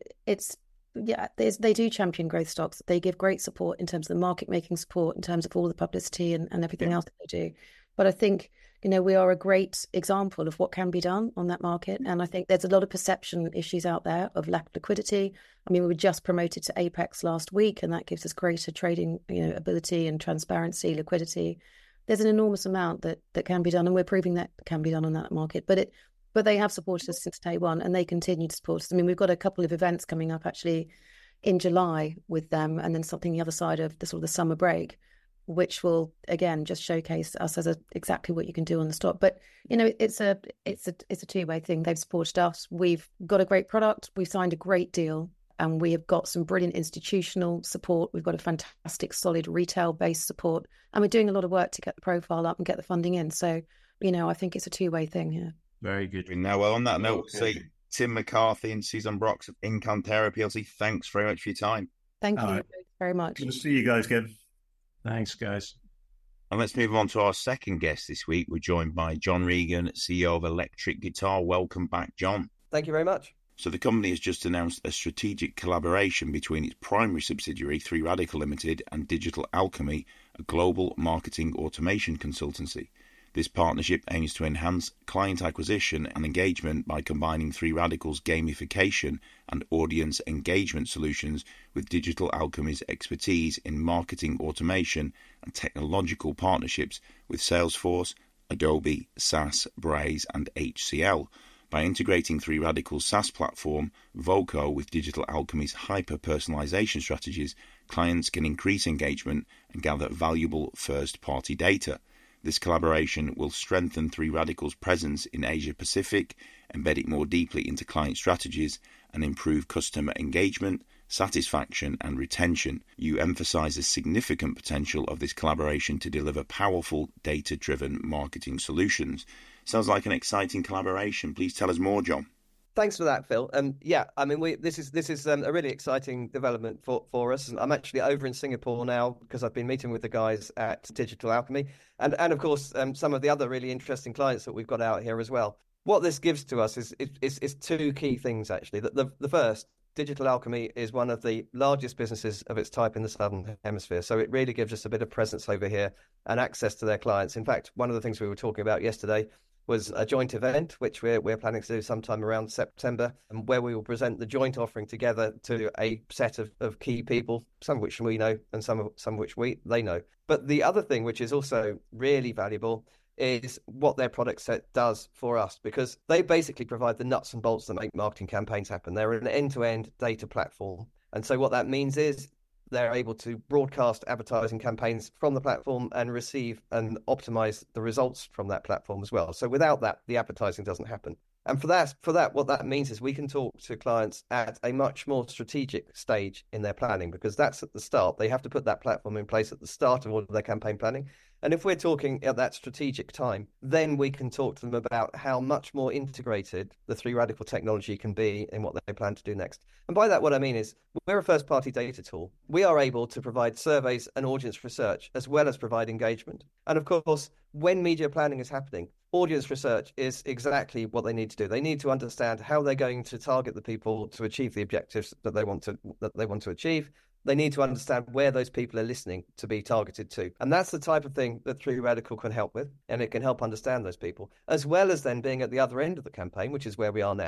they do champion growth stocks. They give great support in terms of the market making support, in terms of all the publicity and everything else that they do. But I think, you know, we are a great example of what can be done on that market. And I think there's a lot of perception issues out there of lack of liquidity. I mean, we were just promoted to Apex last week, and that gives us greater trading, you know, ability and transparency, liquidity. There's an enormous amount that can be done, and we're proving that can be done on that market. But they have supported us since day one, and they continue to support us. I mean, we've got a couple of events coming up actually in July with them, and then something the other side of the sort of the summer break, which will again just showcase us as exactly what you can do on the stock. But you know, it's a two-way thing. They've supported us. We've got a great product. We've signed a great deal, and we have got some brilliant institutional support. We've got a fantastic, solid retail-based support, and we're doing a lot of work to get the profile up and get the funding in. So, you know, I think it's a two-way thing here. Very good. Now, well, on that note, say Tim McCarthy and Suzanne Brox of Incantera PLC, thanks very much for your time. Thank you very much. Good to see you guys again. Thanks, guys. And let's move on to our second guest this week. We're joined by John Regan, CEO of Electric Guitar. Welcome back, John. Thank you very much. So the company has just announced a strategic collaboration between its primary subsidiary, 3 Radical Limited, and Digital Alchemy, a global marketing automation consultancy. This partnership aims to enhance client acquisition and engagement by combining 3 Radical's gamification and audience engagement solutions with Digital Alchemy's expertise in marketing automation and technological partnerships with Salesforce, Adobe, SAS, Braze, and HCL. By integrating 3 Radical's SaaS platform, Voco, with Digital Alchemy's hyper-personalization strategies, clients can increase engagement and gather valuable first-party data. This collaboration will strengthen 3 Radical's presence in Asia Pacific, embed it more deeply into client strategies, and improve customer engagement, satisfaction, and retention. You emphasize the significant potential of this collaboration to deliver powerful, data-driven marketing solutions. Sounds like an exciting collaboration. Please tell us more, John. Thanks for that, Phil. Yeah, I mean, this is a really exciting development for us. I'm actually over in Singapore now because I've been meeting with the guys at Digital Alchemy, and of course some of the other really interesting clients that we've got out here as well. What this gives to us is 2 key things actually. The first, Digital Alchemy is one of the largest businesses of its type in the Southern Hemisphere, so it really gives us a bit of presence over here and access to their clients. In fact, one of the things we were talking about yesterday was a joint event, which we're planning to do sometime around September, and where we will present the joint offering together to a set of key people, some of which we know and some of which they know. But the other thing, which is also really valuable, is what their product set does for us, because they basically provide the nuts and bolts that make marketing campaigns happen. They're an end-to-end data platform. And so what that means is they're able to broadcast advertising campaigns from the platform and receive and optimize the results from that platform as well. So without that, the advertising doesn't happen. And for that, what that means is we can talk to clients at a much more strategic stage in their planning, because that's at the start. They have to put that platform in place at the start of all of their campaign planning. And if we're talking at that strategic time, then we can talk to them about how much more integrated the 3 Radical technology can be in what they plan to do next. And by that, what I mean is we're a first-party data tool. We are able to provide surveys and audience research as well as provide engagement. And of course, when media planning is happening, audience research is exactly what they need to do. They need to understand how they're going to target the people to achieve the objectives that they want to achieve. They need to understand where those people are listening to be targeted to. And that's the type of thing that 3 Radical can help with, and it can help understand those people, as well as then being at the other end of the campaign, which is where we are now.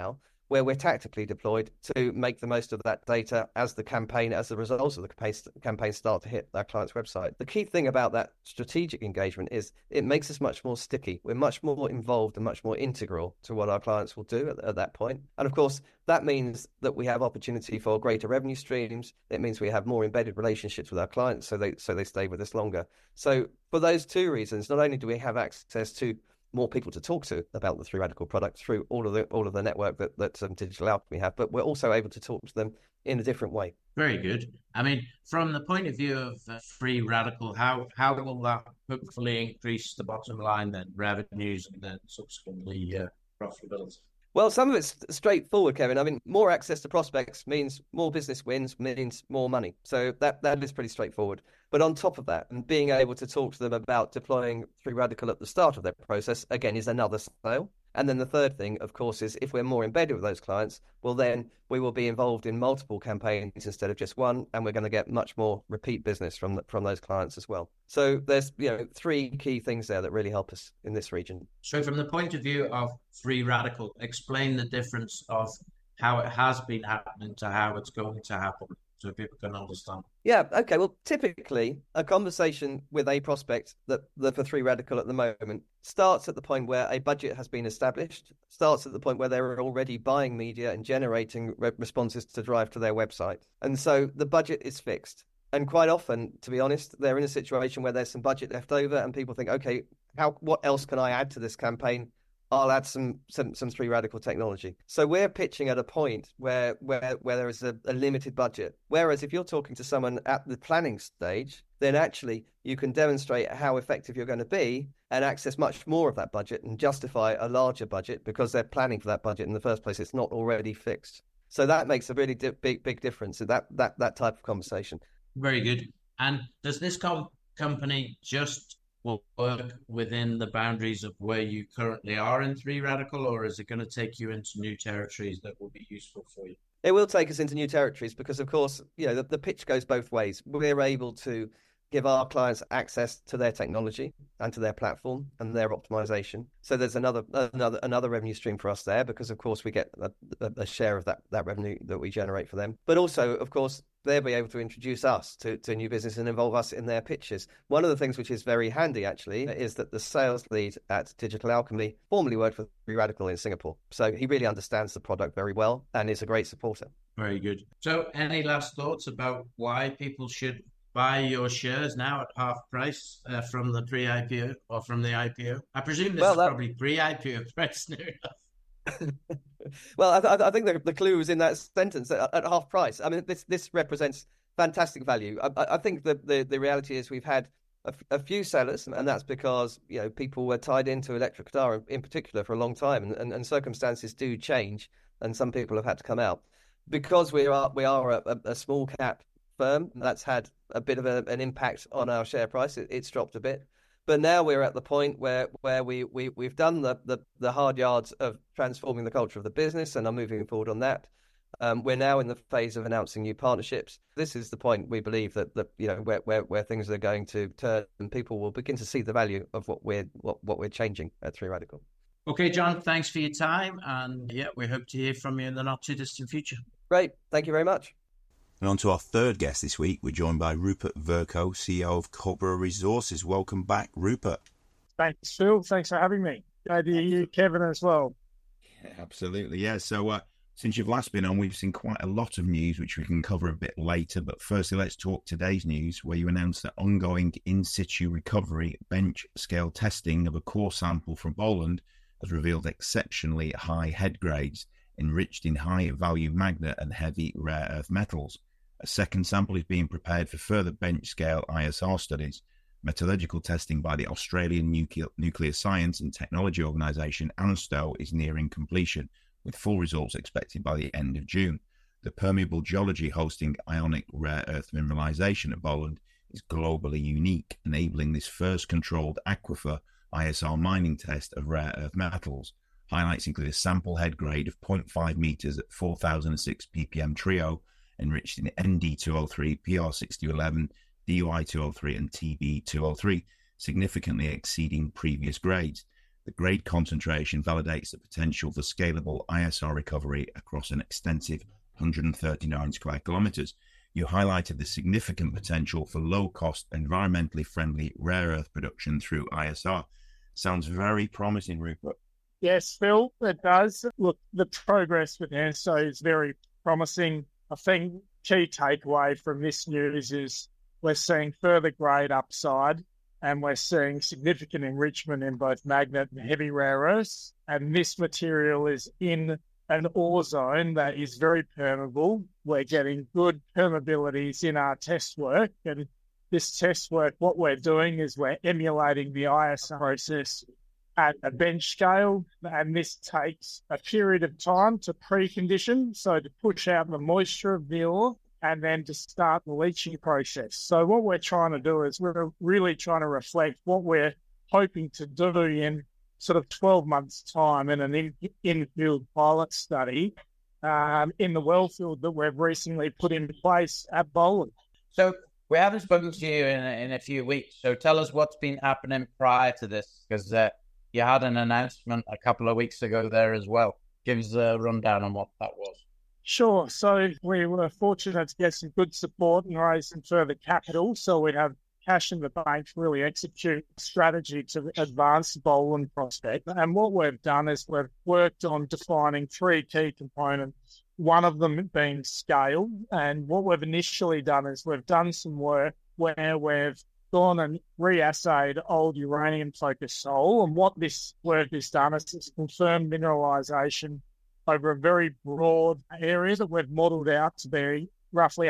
where we're tactically deployed to make the most of that data as the results of the campaign start to hit our client's website. The key thing about that strategic engagement is it makes us much more sticky. We're much more involved and much more integral to what our clients will do at that point. And of course, that means that we have opportunity for greater revenue streams. It means we have more embedded relationships with our clients, so they stay with us longer. So for those two reasons, not only do we have access to more people to talk to about the 3 Radical product through all of the network that Digital Alchemy have, but we're also able to talk to them in a different way. Very good. I mean, from the point of view of 3 Radical, how will that hopefully increase the bottom line, then revenues, and then subsequently profitability? Well, some of it's straightforward, Kevin. I mean, more access to prospects means more business wins, means more money. So that is pretty straightforward. But on top of that, and being able to talk to them about deploying 3 Radical at the start of their process, again, is another sale. And then the third thing, of course, is if we're more embedded with those clients, well, then we will be involved in multiple campaigns instead of just one, and we're going to get much more repeat business from those clients as well. So there's 3 key things there that really help us in this region. So from the point of view of 3 Radical, explain the difference of how it has been happening to how it's going to happen, so people can understand. Yeah, okay. Well, typically, a conversation with a prospect that for 3 Radical at the moment starts at the point where a budget has been established, starts at the point where they're already buying media and generating responses to drive to their website. And so the budget is fixed. And quite often, to be honest, they're in a situation where there's some budget left over and people think, okay, what else can I add to this campaign? I'll add some 3 Radical technology. So we're pitching at a point where there is a limited budget. Whereas if you're talking to someone at the planning stage, then actually you can demonstrate how effective you're going to be and access much more of that budget and justify a larger budget because they're planning for that budget in the first place. It's not already fixed. So that makes a really big difference in that type of conversation. Very good. And does this company just work within the boundaries of where you currently are in 3 Radical, or is it going to take you into new territories that will be useful for you? It will take us into new territories because, of course, the pitch goes both ways. We're able to give our clients access to their technology and to their platform and their optimization. So there's another revenue stream for us there because, of course, we get a share of that revenue that we generate for them. But also, of course, they'll be able to introduce us to new business and involve us in their pitches. One of the things which is very handy, actually, is that the sales lead at Digital Alchemy formerly worked for 3 Radical in Singapore. So he really understands the product very well and is a great supporter. Very good. So any last thoughts about why people should buy your shares now at half price from the pre-IPO or from the IPO? I presume this is probably pre-IPO price new enough. Well, I think the clue is in that sentence at half price. I mean, this represents fantastic value. I think the reality is we've had a few sellers, and that's because people were tied into electric guitar in particular for a long time, and circumstances do change, and some people have had to come out because we are a small cap firm. That's had a bit of an impact on our share price. It's dropped a bit. But now we're at the point where we've done the hard yards of transforming the culture of the business and are moving forward on that. We're now in the phase of announcing new partnerships. This is the point we believe that where things are going to turn and people will begin to see the value of what we're changing at 3 Radical. Okay, John, thanks for your time, and we hope to hear from you in the not too distant future. Great, thank you very much. And on to our third guest this week, we're joined by Rupert Vercoe, CEO of Cobra Resources. Welcome back, Rupert. Thanks, Phil. Thanks for having me. Glad to hear you, Kevin, as well. Yeah, absolutely, yeah. So since you've last been on, we've seen quite a lot of news, which we can cover a bit later. But firstly, let's talk today's news, where you announced that ongoing in-situ recovery bench scale testing of a core sample from Bolland has revealed exceptionally high head grades, enriched in high-value magnet and heavy rare earth metals. A second sample is being prepared for further bench-scale ISR studies. Metallurgical testing by the Australian Nuclear Science and Technology Organisation, ANSTO, is nearing completion, with full results expected by the end of June. The permeable geology hosting ionic rare earth mineralisation at Bolland is globally unique, enabling this first controlled aquifer ISR mining test of rare earth metals. Highlights include a sample head grade of 0.5 metres at 4006 ppm trio, enriched in ND203, PR6011, DY203 and TB203, significantly exceeding previous grades. The grade concentration validates the potential for scalable ISR recovery across an extensive 139 square kilometres. You highlighted the significant potential for low-cost, environmentally friendly rare earth production through ISR. Sounds very promising, Rupert. Yes, Phil, it does. Look, the progress with ANSTO is very promising. I think key takeaway from this news is we're seeing further grade upside, and we're seeing significant enrichment in both magnet and heavy rare earths. And this material is in an ore zone that is very permeable. We're getting good permeabilities in our test work. And this test work, what we're doing is we're emulating the ISR process at a bench scale. And this takes a period of time to precondition, so to push out the moisture of the ore, and then to start the leaching process. So what we're trying to do is we're really trying to reflect what we're hoping to do in sort of 12 months' time in an in-field pilot study in the wellfield that we've recently put in place at Boland. So we haven't spoken to you in a few weeks, so tell us what's been happening prior to this, because you had an announcement a couple of weeks ago there as well. Give us a rundown on what that was. Sure. So we were fortunate to get some good support and raise some further capital, so we have cash in the bank to really execute a strategy to advance the Boland prospect. And what we've done is we've worked on defining three key components, one of them being scale. And what we've initially done is we've done some work where we've gone and re-assayed old uranium-focused soil. And what this work has done is it's confirmed mineralisation over a very broad area that we've modelled out to be roughly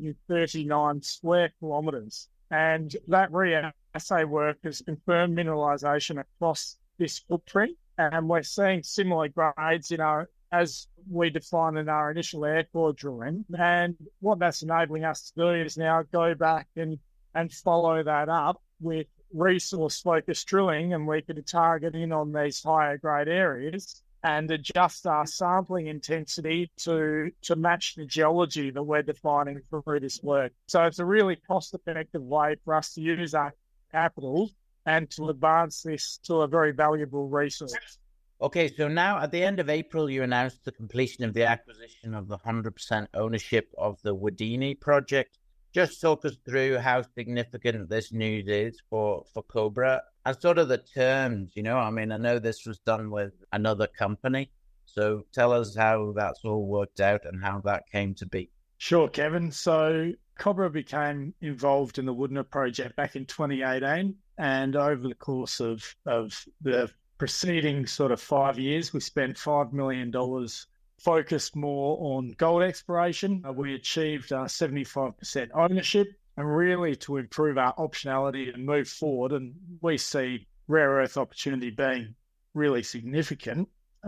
139 square kilometres. And that re-assay work has confirmed mineralisation across this footprint. And we're seeing similar grades as we define in our initial air core drilling. And what that's enabling us to do is now go back and follow that up with resource-focused drilling, and we can target in on these higher grade areas and adjust our sampling intensity to match the geology that we're defining through this work. So it's a really cost-effective way for us to use our capital and to advance this to a very valuable resource. Okay, so now at the end of April, you announced the completion of the acquisition of the 100% ownership of the Wadini project. Just talk us through how significant this news is for Cobra and sort of the terms, I mean, I know this was done with another company. So tell us how that's all worked out and how that came to be. Sure, Kevin. So Cobra became involved in the Wudinna project back in 2018. And over the course of the preceding sort of 5 years, we spent $5 million focused more on gold exploration. We achieved 75% ownership, and really to improve our optionality and move forward. And we see rare earth opportunity being really significant.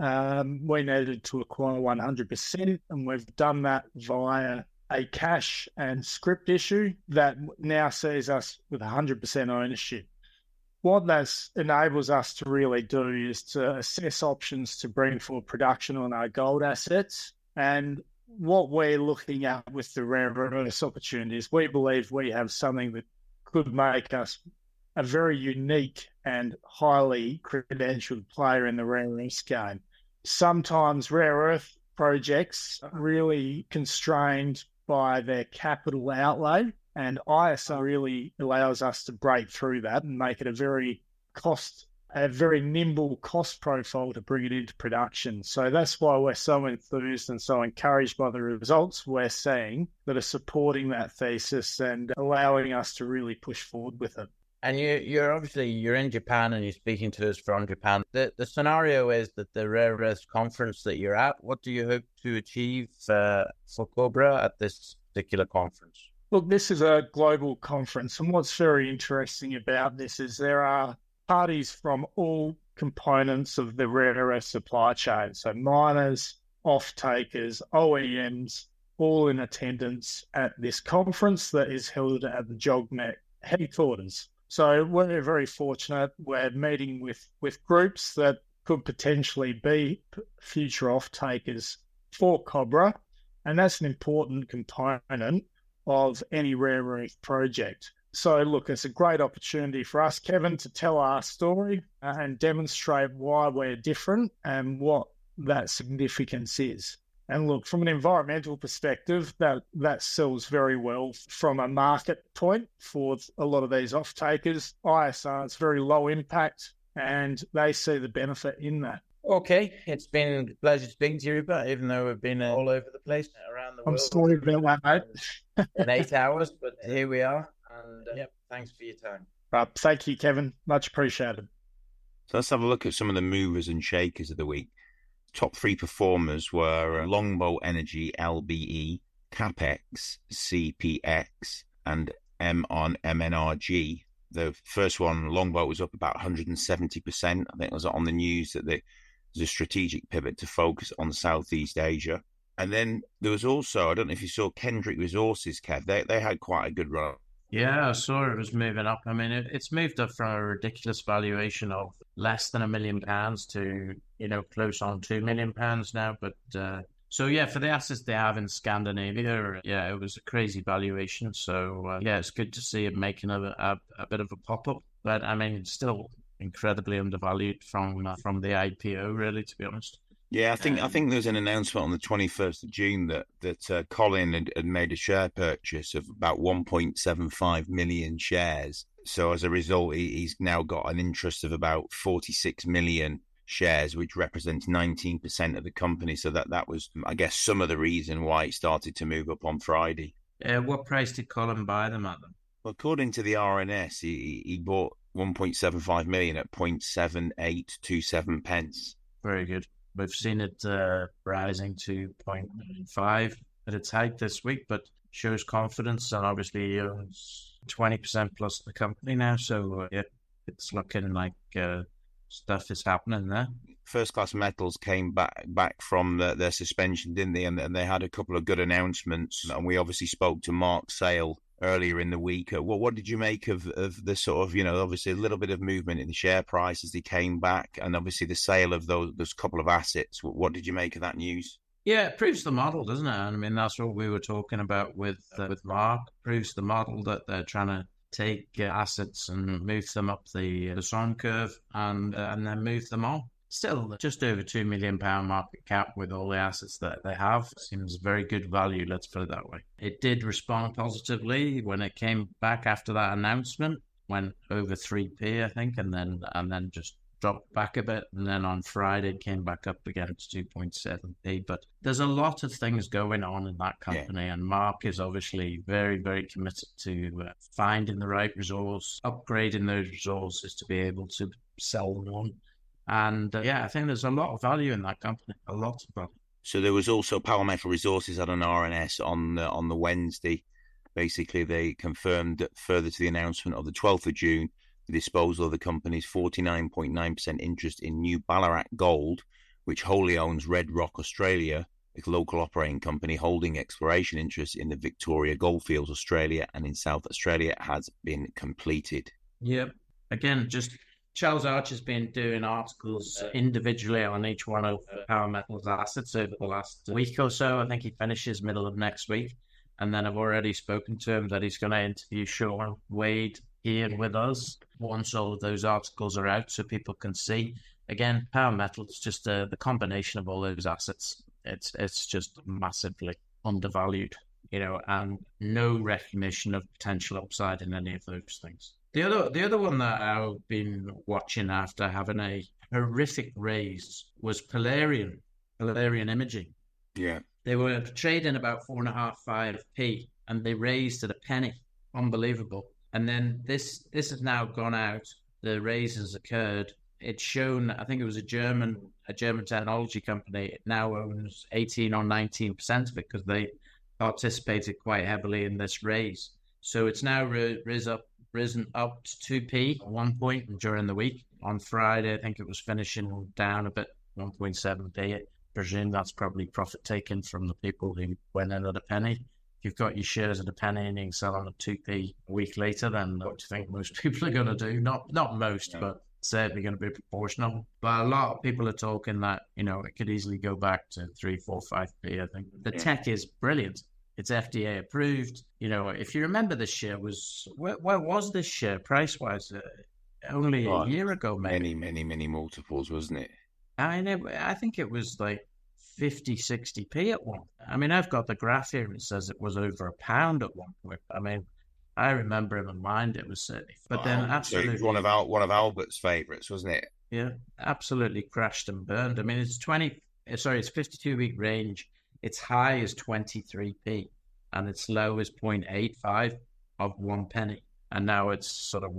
We needed to acquire 100%, and we've done that via a cash and script issue that now sees us with 100% ownership. What that enables us to really do is to assess options to bring forward production on our gold assets. And what we're looking at with the rare earth opportunities, we believe we have something that could make us a very unique and highly credentialed player in the rare earth game. Sometimes rare earth projects are really constrained by their capital outlay, and ISR really allows us to break through that and make it a very nimble cost profile to bring it into production. So that's why we're so enthused and so encouraged by the results we're seeing that are supporting that thesis and allowing us to really push forward with it. And you're in Japan and you're speaking to us from Japan. The scenario is that the Rare Earth conference that you're at, what do you hope to achieve for Cobra at this particular conference? Look, this is a global conference, and what's very interesting about this is there are parties from all components of the rare earth supply chain. So miners, off-takers, OEMs, all in attendance at this conference that is held at the JOGMEC headquarters. So we're very fortunate. We're meeting with groups that could potentially be future off-takers for Cobra, and that's an important component of any rare earth project. So, look, it's a great opportunity for us, Kevin, to tell our story and demonstrate why we're different and what that significance is. And look, from an environmental perspective, that sells very well from a market point for a lot of these off-takers. ISR is very low impact, and they see the benefit in that. Okay, it's been a pleasure speaking to you, Rupert, even though we've been all over the place around the world. I'm sorry about that, mate. In 8 hours, but here we are. And thanks for your time. Thank you, Kevin. Much appreciated. So let's have a look at some of the movers and shakers of the week. Top 3 performers were Longboat Energy, LBE, CapEx, CPX, and MNRG. The first one, Longboat, was up about 170%. I think it was on the news that there's a strategic pivot to focus on Southeast Asia. And then there was also, I don't know if you saw Kendrick Resources, Kev. They had quite a good run. Yeah, I saw it was moving up. I mean, it's moved up from a ridiculous valuation of less than £1 million to, close on £2 million now. But so, for the assets they have in Scandinavia, it was a crazy valuation. So, it's good to see it making a bit of a pop-up. But, I mean, it's still incredibly undervalued from the IPO, really, to be honest. Yeah, I think there was an announcement on the 21st of June that Colin had made a share purchase of about 1.75 million shares. So as a result, he's now got an interest of about 46 million shares, which represents 19% of the company. So that was, I guess, some of the reason why it started to move up on Friday. What price did Colin buy them at? Well, according to the RNS, he bought 1.75 million at 0.7827 pence. Very good. We've seen it rising to 0.5 at its height this week, but shows confidence, and obviously he owns 20% plus the company now. So it's looking like stuff is happening there. First Class Metals came back from their suspension, didn't they? And they had a couple of good announcements. And we obviously spoke to Mark Sale earlier in the week. What did you make of the sort of, obviously a little bit of movement in the share price as they came back, and obviously the sale of those couple of assets? What did you make of that news? Yeah, it proves the model, doesn't it? I mean, that's what we were talking about with Mark. It proves the model that they're trying to take assets and move them up the SON curve and then move them on. Still, just over £2 million market cap with all the assets that they have. Seems very good value, let's put it that way. It did respond positively when it came back after that announcement, went over 3p, I think, and then just dropped back a bit. And then on Friday, it came back up again to 2.7p. But there's a lot of things going on in that company, and Mark is obviously very, very committed to finding the right resource, upgrading those resources to be able to sell them on. And I think there's a lot of value in that company, a lot of value. So there was also Power Metal Resources had an RNS on the Wednesday. Basically, they confirmed that further to the announcement of the 12th of June, the disposal of the company's 49.9% interest in New Ballarat Gold, which wholly owns Red Rock Australia, a local operating company holding exploration interests in the Victoria Goldfields, Australia, and in South Australia, has been completed. Yep. Again, just Charles Archer's been doing articles individually on each one of Power Metal's assets over the last week or so. I think he finishes middle of next week. And then I've already spoken to him that he's going to interview Sean Wade here with us once all of those articles are out so people can see. Again, Power Metal is just the combination of all those assets. It's just massively undervalued, and no recognition of potential upside in any of those things. The other one that I've been watching after having a horrific raise was Polarian Imaging. Yeah. They were trading about 4.5-5p, and they raised at a penny. Unbelievable. And then this has now gone out. The raise has occurred. It's shown, I think it was a German technology company. It now owns 18 or 19% of it because they participated quite heavily in this raise. So it's now risen up to 2p at one point during the week. On Friday, I think it was finishing down a bit, 1.7p. I presume that's probably profit taken from the people who went in at a penny. If you've got your shares at a penny and you can sell on at 2p a week later, then what do you think most people are going to do? Not most, but certainly going to be proportional. But a lot of people are talking that, it could easily go back to 3, 4, 5p, I think. The tech is brilliant. It's FDA approved. You know, if you remember, this share was where was this share price wise? Only a year ago, maybe. Many multiples, wasn't it? I think it was like 50, 60p at one. I mean, I've got the graph here and it says it was over £1 at one point. I mean, I remember in my mind it was certainly, but then absolutely, so it was one of Albert's favourites, wasn't it? Yeah, absolutely crashed and burned. I mean, it's 52-week range. Its high is 23p, and its low is 0.85 of 1 penny, and now it's sort of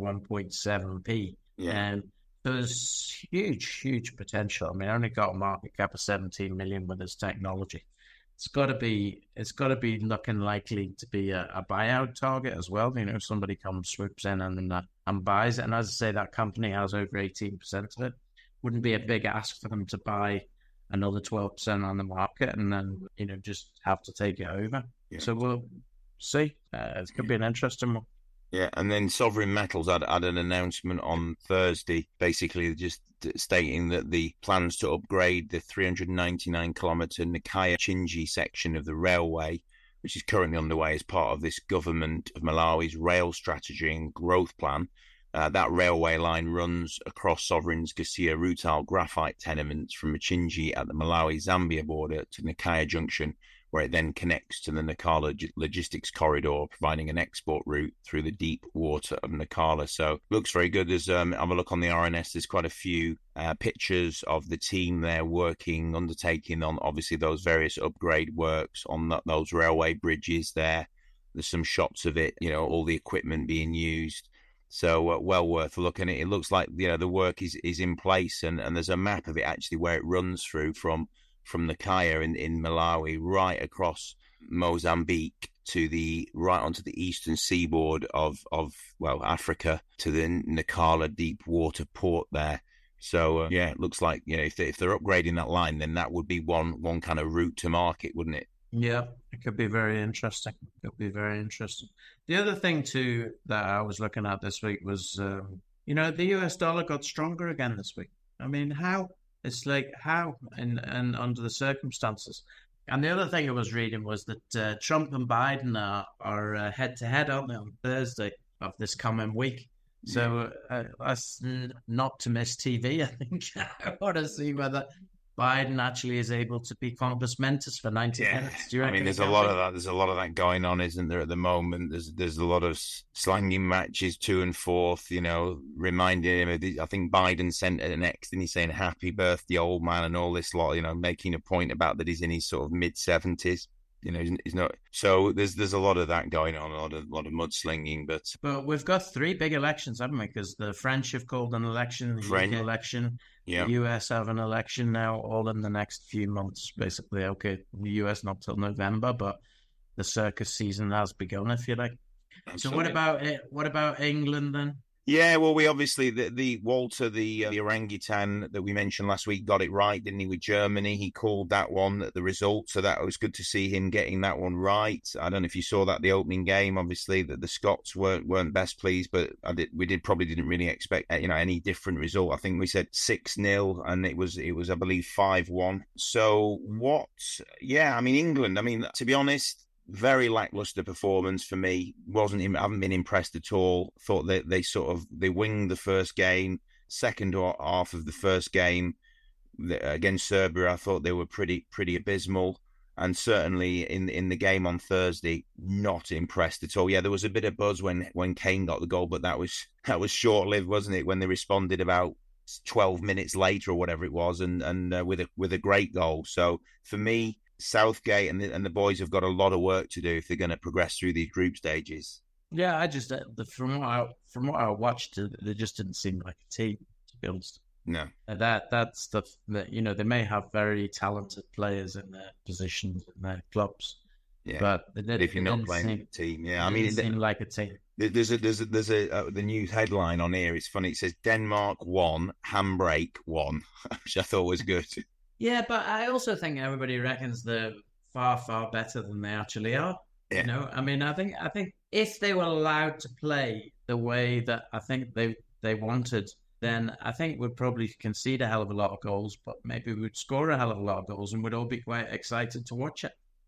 1.7p. Yeah. And there's huge potential. I mean, I only got a market cap of 17 million with this technology. It's got to be looking likely to be a buyout target as well. You know, somebody comes, swoops in and buys it. And as I say, that company has over 18% of it. Wouldn't be a big ask for them to buy another 12% on the market and then, you know, just have to take it over. Yeah. So we'll see. It could be an interesting one. Yeah, and then Sovereign Metals had an announcement on Thursday, basically just stating that the plans to upgrade the 399-kilometre Nakaya-Chinji section of the railway, which is currently underway as part of this government of Malawi's rail strategy and growth plan. That railway line runs across Sovereign's Gasia Rutile graphite tenements from Machinji at the Malawi-Zambia border to Nakaya Junction, where it then connects to the Nacala logistics corridor, providing an export route through the deep water of Nacala. So looks very good. There's have a look on the RNS. There's quite a few pictures of the team there undertaking on obviously those various upgrade works on those railway bridges there. There's some shots of it, you know, all the equipment being used. So well worth a look. And it looks like, you know, the work is in place, and there's a map of it actually where it runs through from Nakaya in Malawi right across Mozambique to right onto the eastern seaboard of Africa to the Nacala deep water port there. So it looks like, you know, if they're upgrading that line, then that would be one kind of route to market, wouldn't it? Yeah, it could be very interesting. The other thing too that I was looking at this week was, you know, the US dollar got stronger again this week. I mean, how? It's like how and under the circumstances. And the other thing I was reading was that Trump and Biden are head to head, aren't they, on Thursday of this coming week? So that's not to miss TV. I think I want to see whether Biden actually is able to be compos mentis for 90 minutes. Do you reckon? I mean, there's a lot of that. There's a lot of that going on, isn't there, at the moment? There's a lot of slanging matches to and forth, you know, reminding him of I think Biden sent an ex, and he's saying "Happy birthday, old man," and all this lot, you know, making a point about that he's in his sort of mid-70s. You know, he's not. So there's a lot of that going on, a lot of mudslinging. But we've got 3 big elections, haven't we? Because the French have called an election, the UK election, the US have an election now, all in the next few months, basically. Okay, the US not till November, but the circus season has begun, if you like. Absolutely. So what about England then? Yeah, well, we obviously, the Walter, the orangutan that we mentioned last week, got it right, didn't he, with Germany? He called that one the result, so that was good to see him getting that one right. I don't know if you saw that, the opening game, obviously, that the Scots weren't best pleased, but we probably didn't really expect, you know, any different result. I think we said 6-0, and it was I believe 5-1. So I mean, England, I mean, to be honest, very lackluster performance for me. I haven't been impressed at all. Thought that they winged the first game. Second half of the first game against Serbia, I thought they were pretty abysmal. And certainly in the game on Thursday, not impressed at all. Yeah, there was a bit of buzz when Kane got the goal, but that was short-lived, wasn't it? When they responded about 12 minutes later or whatever it was, and with a great goal. So for me, Southgate and the boys have got a lot of work to do if they're going to progress through these group stages. Yeah, I just from what I watched, they just didn't seem like a team, to be honest. No, that's stuff that, you know, they may have very talented players in their positions in their clubs, but if you're not playing a team, I mean, it seemed like a team. There's the news headline on here. It's funny. It says Denmark won, handbrake won, which I thought was good. Yeah, but I also think everybody reckons they're far, far better than they actually are. Yeah. You know, I mean, I think if they were allowed to play the way that I think they wanted, then I think we'd probably concede a hell of a lot of goals, but maybe we'd score a hell of a lot of goals, and we'd all be quite excited to watch it.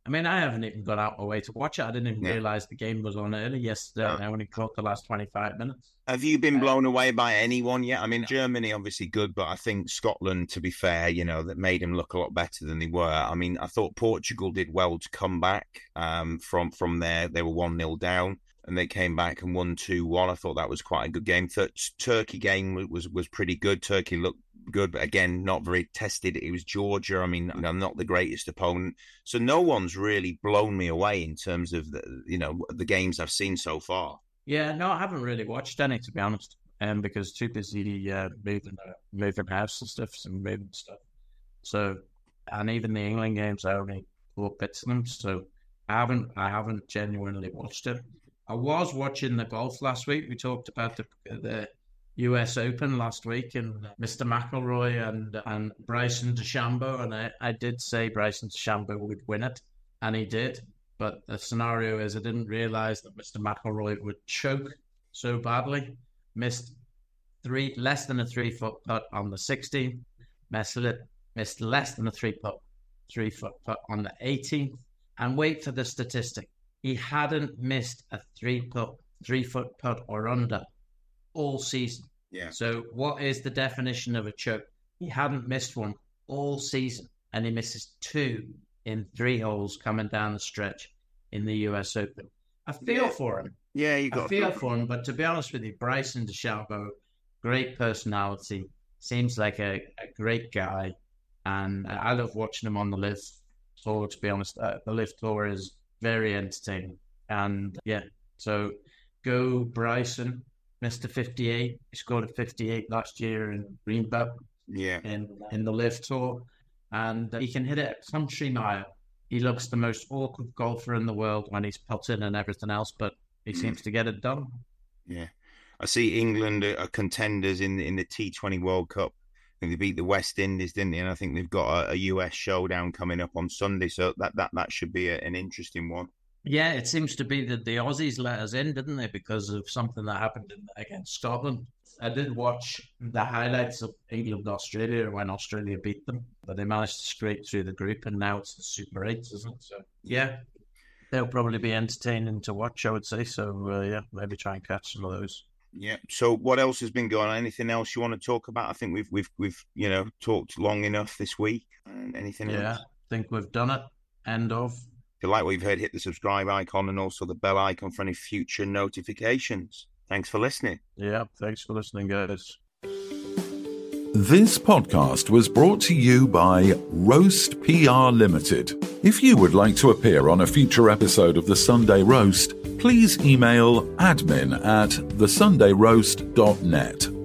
I mean, I haven't even got out my way to watch it. I didn't even realise the game was on early yesterday. I only caught the last 25 minutes. Have you been blown away by anyone yet? I mean, Germany obviously good, but I think Scotland, to be fair, that made them look a lot better than they were. I mean, I thought Portugal did well to come back from there. They were 1-0 down, and they came back and won 2-1. I thought that was quite a good game. Turkey game was pretty good. Turkey looked good, but again, not very tested. It was Georgia. I mean, not the greatest opponent. So no one's really blown me away in terms of the games I've seen so far. Yeah, no, I haven't really watched any, to be honest, because too busy moving house and stuff, some moving stuff. So, and even the England games, I only caught bits of them. So I haven't genuinely watched it. I was watching the golf last week. We talked about the US Open last week, and Mr. McIlroy and Bryson DeChambeau, and I did say Bryson DeChambeau would win it, and he did. But the scenario is I didn't realise that Mr. McIlroy would choke so badly. Missed less than a 3-foot putt on the 16th, missed less than a 3-foot putt on the 18th, and wait for the statistic. He hadn't missed a 3-foot putt or under all season. Yeah. So what is the definition of a choke? He hadn't missed one all season, and he misses 2 in 3 holes coming down the stretch in the US Open. I feel for him. Yeah, I feel for him, but to be honest with you, Bryson DeChambeau, great personality, seems like a great guy, and I love watching him on the LIV Tour, to be honest. The LIV Tour is very entertaining, and yeah, so go Bryson. Mr. 58, he scored a 58 last year in Greenbelt. Yeah. In the LIV Tour, and he can hit it a country mile. He looks the most awkward golfer in the world when he's putting and everything else, but he seems to get it done. Yeah, I see England are contenders in the T20 World Cup. I think they beat the West Indies, didn't they? And I think they've got a US showdown coming up on Sunday, so that should be an interesting one. Yeah, it seems to be that the Aussies let us in, didn't they, because of something that happened against Scotland. I did watch the highlights of England-Australia when Australia beat them, but they managed to scrape through the group, and now it's the Super 8s, isn't it? So, yeah, they'll probably be entertaining to watch, I would say. So, yeah, maybe try and catch some of those. Yeah. So, what else has been going on? Anything else you want to talk about? I think we've talked long enough this week. Anything else? Yeah, I think we've done it. End of. If you like what you've heard, hit the subscribe icon and also the bell icon for any future notifications. Thanks for listening. Yeah, thanks for listening, guys. This podcast was brought to you by Roast PR Limited. If you would like to appear on a future episode of The Sunday Roast, please email admin@thesundayroast.net.